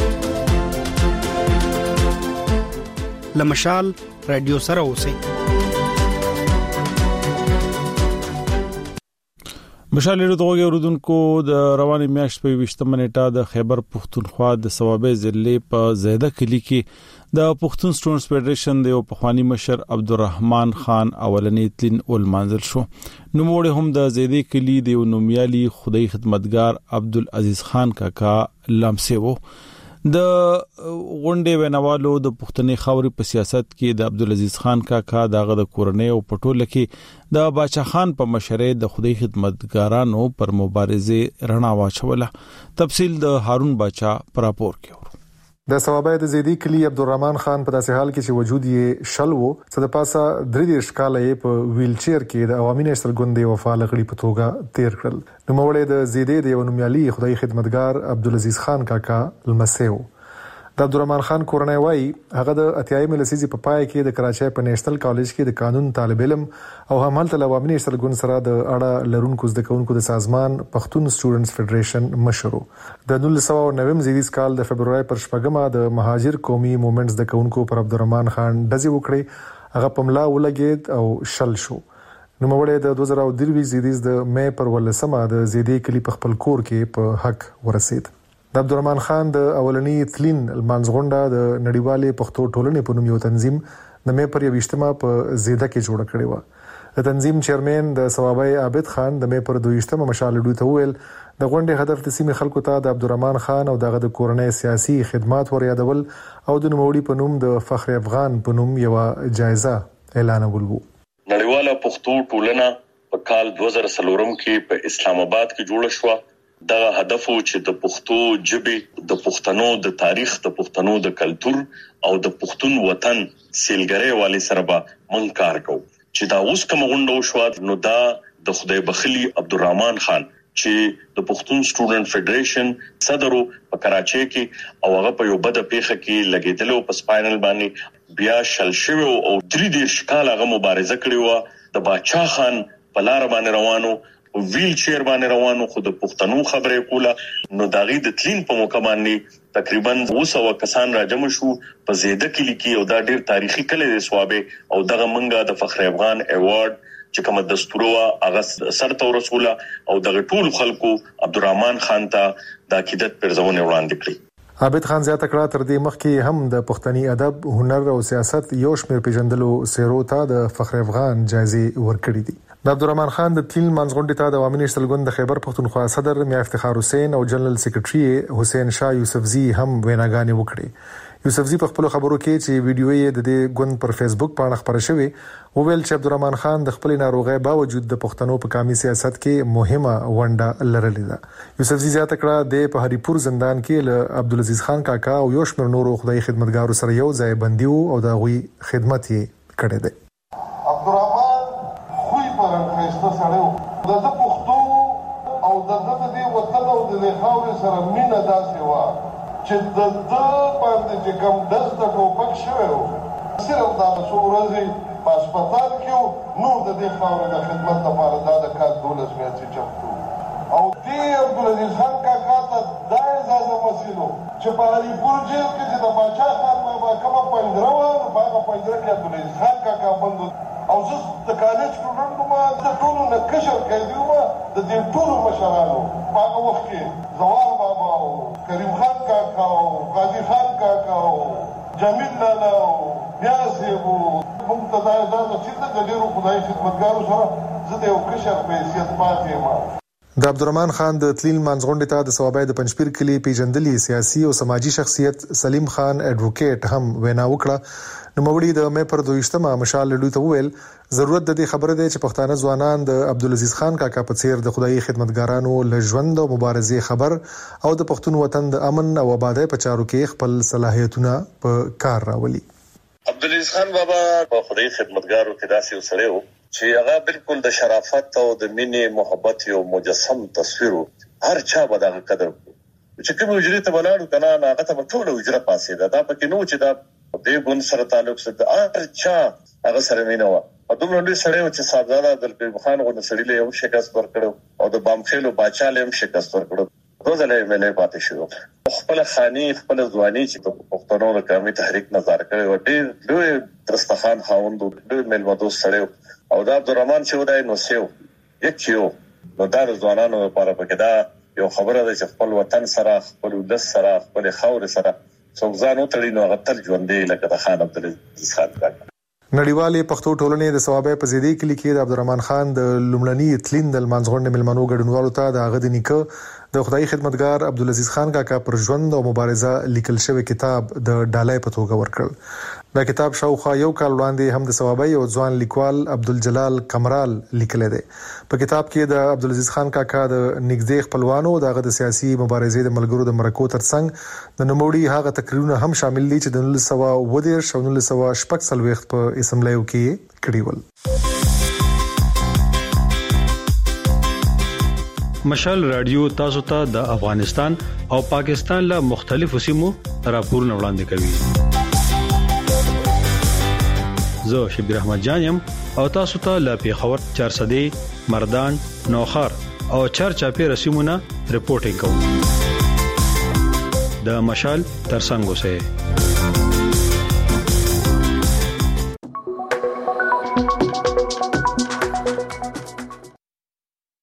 لمشال رادیو سره اوسئ. مشالې دغه اوردونکو د رواني میاشت په وشتمه نیټه د خیبر پختونخوا د ثوابې ضلع په زیاده کلی کې د پختون سټوډنټس فدریشن د پخوانی مشر عبدالرحمن خان اولنی تلین اول منزل شو. نوموړي هم د زیاده کلی د نومیالي خدای خدمتگار عبدالعزیز خان کاکا لمسه وو. د غونډې ویناوالو د پښتني خاوري په سیاست کې د عبدالعزیز خان کاکا دغه د کورنۍ او پټوله کې د باچا خان په مشرۍ د خدای خدمتګارانو پر مبارزه رڼا واچوله. تفصیل د هارون باچا پر راپور کې. د ثوابې د زیدی کلی عبدالرحمن خان په داسې حال کې چې وجود یې شل وو څه د پاسه درې دیرش کاله یې په ویل چیر کې د عوامي نېشنل ګوند وفا لغړي په توګه تیر کړل. نو موړې د زیدی د یو نومیالي خدای خدمتگار عبدالعزیز خان کاکا لمسیو. د عبدالرحمن خان کورنۍ وایي هغه د اتیایمې لسیزې په پای کې د کراچۍ په نېشنل کالج کې د قانون طالب علم او همالته د عوامي نېشنل ګوند سره د اړه لرونکو زده کوونکو د سازمان پښتون سټوډنټس فدریشن مشر. د نولس سوه نوي زیدیز کال د فبرवरी پر شپږمه د مهاجر قومي موومېنټس د کوونکو پر عبدالرحمن خان دزي وکړي. هغه په ملا ولګید او شل شو. نو موړې د دوه زره درې زیدیز د مې پر ولسمه د زیدی کلی په خپل کور کې په حق ورسید. د عبدالرحمن خان د اولنی تلین المانزغونډه د نړیوالې پښتو ټولنې په نوم یو تنظیم د مې پر یوشتمه په زیده کې جوړ کړی و. د تنظیم چیرمن د ثوابې عابد خان د مې پر دویشتمه مشال ډو ته ویل د غونډې هدف د سیمې خلکو ته د عبدالرحمن خان او دغه د کورنۍ سیاسي خدمات ور یادول او د نوموړي په نوم د فخر افغان په نوم یو جایزه اعلانول وو. نړیواله پښتو ټولنه په کال دوه زره څلور کې په اسلام آباد کې جوړه شو. دا هدف و چې د پښتو ژبې د پښتنو د تاریخ د پښتنو د کلچر او د پښتون وطن سیلګری والی سره به مونږ کار کوو. چې دا اوس کوم غونډه شو نو دا د خدای بخلی عبدالرحمن خان چې د پښتون سټوډنټ فدریشن صدر په کراچۍ کې او هغه په یو بده پیښه کې لګیدلو په سپاینل باندې بیا شل شوی او درې دیرش کال هغه مبارزه کړې و. د باچا خان په لار باندې روانو ویل چیر باندې روانو خو د پښتنو خبرې کوله. نو داغي د تلین په موقع باندې تقریبا دوه سوه کسان راجم شو په زیده کلی کې او دا ډیر تاریخي کلی دی ثوابې او دغه منګه د فخر افغان ایوارډ چې کوم دستور وا هغه سرته رسوله او دغه ټول خلکو عبدالرحمن خان ته د عقیدت پرځونه وړاندې کړی. عابد خان زیاته کړه تر دې مخکې هم د پښتني ادب هنر او سیاست یو شمېر پیژندلو سیرو ته د فخر افغان جایزې ورکړې دي. د عبدالرحمن خان د تیل منځغونډې ته د عوامي نېشنل ګوند د خیبر پختونخوا صدر میا افتخار حسین او جنرال سیکریټري حسین شاه یوسفزي هم ویناګانې وکړې. یوسفزي په خپل خبرو کې چې ویډیو یې د دې ګوند پر فیسبوک باندې خبره شوې وویل چې عبدالرحمن خان د خپل ناروغۍ باوجود د پښتنو په قومي سیاست کې مهمه ونډه لرلې ده. یوسفزي زیاته کړه د په هریپور زندان کې له عبدالعزیز خان کاکا او یو شمېر نورو خدای خدمتګارو سره یو ځای بندي وو او د غوي خدمت یې کړی دی. سړیو د د پښتو او د د دې وطن او د خاورې سره مینه داسې وه چې د د باندې چې کوم ډز د ټوپک شوی و صرف دا څو ورځې په هسپتال کې نور د دې خاورې د خدمت لپاره دا د کال دولس میاشتې چمتو او دې عبدالعزیز خان کاکا ته دا اجازه مسیلو چې په هریپور جیل کې چې د باچا خان بابا کومه پنجره وه نو په هغه پنجره کې عبدالعزیز خان کاکا بند او زه د کالج سټوډنټ وم د ټولو نه کشر قیدي وم د دې ټولو مشرانو په هغه وخت کې زوال بابا او کریم خان کاکا او قاضي خان کاکا او جمیل لالا او نیازیب او موږ ته دا دا نصیب ده د ډېرو خدای خدمتګارو سره زه د یو کشر په حیثیت پاتې یم. د عبدالرحمن خان د تلیل منځغونډې ته د ثوابې د پنځپیر کلی پیژندلي سیاسي او سماجی شخصیت سلیم خان ایڈوکیټ هم وینا وکړه. نوموړي د مې پر دویشتمه مشال لډو ته ویل ضرورت د دې خبره ده چې پښتانه ځوانان د عبدالعزیز خان کاکا په څیر د خدای خدمتګارانو له ژوند او مبارزې خبر او د پښتون وطن د امن او آبادی په چارو کې خپل صلاحیتونه په کار راولي. عبدالعزیز خان بابا په خدای خدمتګارو کې داسې وسره و چې هغه بالکل د شرافت او د مینې محبت یو مجسم تصویر هر چا به دغه قدر چې کوم وجري ته ولاړو کنه هغه ته ټول وجره پاسې ده دا پکې نو چې دا د ګون سره تعلق سره هر چا هغه سره مینه و او دومره لوی سړی و چې صاحبزاده عبدالقیوم خان غو د سړي له یو شکست ورکړو او د بامخیلو باچا له هم شکست ورکړو دوه ځله ملي پاتې شو. خپل خاني خپل ځواني چې په پښتنو د قومي تحریک نظر کړی و ډېر لوی درستخان خاوند ډېر ملمدو سړی او دا عبدالرحمن چې ودای نو سیو یک یو نو دا ځوانانو لپاره پکې دا یو خبره ده چې خپل وطن سره خپل ولس سره خپل خاور سره څوک ځان وتړي نو غتل ژوندې لکه د خان عبدالعزیز خان کاکا. نړیوالې پښتو ټولنې د ثوابه په زیدي کلی کې د عبدالرحمن خان د لومړني تلین د منځغونډې ملمنو ګډونوالو ته د غد نیکه د خدای خدمتګار عبدالعزیز خان کاکا پر ژوند او مبارزه لیکل شوی کتاب د ډالۍ په توګه ورکړ. دا کتاب شاوخوا یو کال وړاندې هم د ثوابه او ځوان لیکوال عبدالجلال کمرال لیکل دی. په کتاب کې د عبدالعزیز خان کاکا د نږدې خپلوانو دغه د سیاسي مبارزې د ملګرو د مرکو ترڅنګ د نوموړي هغه تقریرونه هم شامل دي چې د نولس سوه اووه دېرش او نولس سوه شپږ څلوېښت په اسمبلیو کې کړي ول. مشال رادیو تاسو ته د افغانستان او پاکستان له مختلفو سیمو راپورونه وړاندې کوي. زه شبیر احمد جانم او تاسو ته له پیښور چارسدي مردان نوخار او چارچاپی رسیمونه رپورټینګ کوم. د مشال ترڅنګ اوسئ.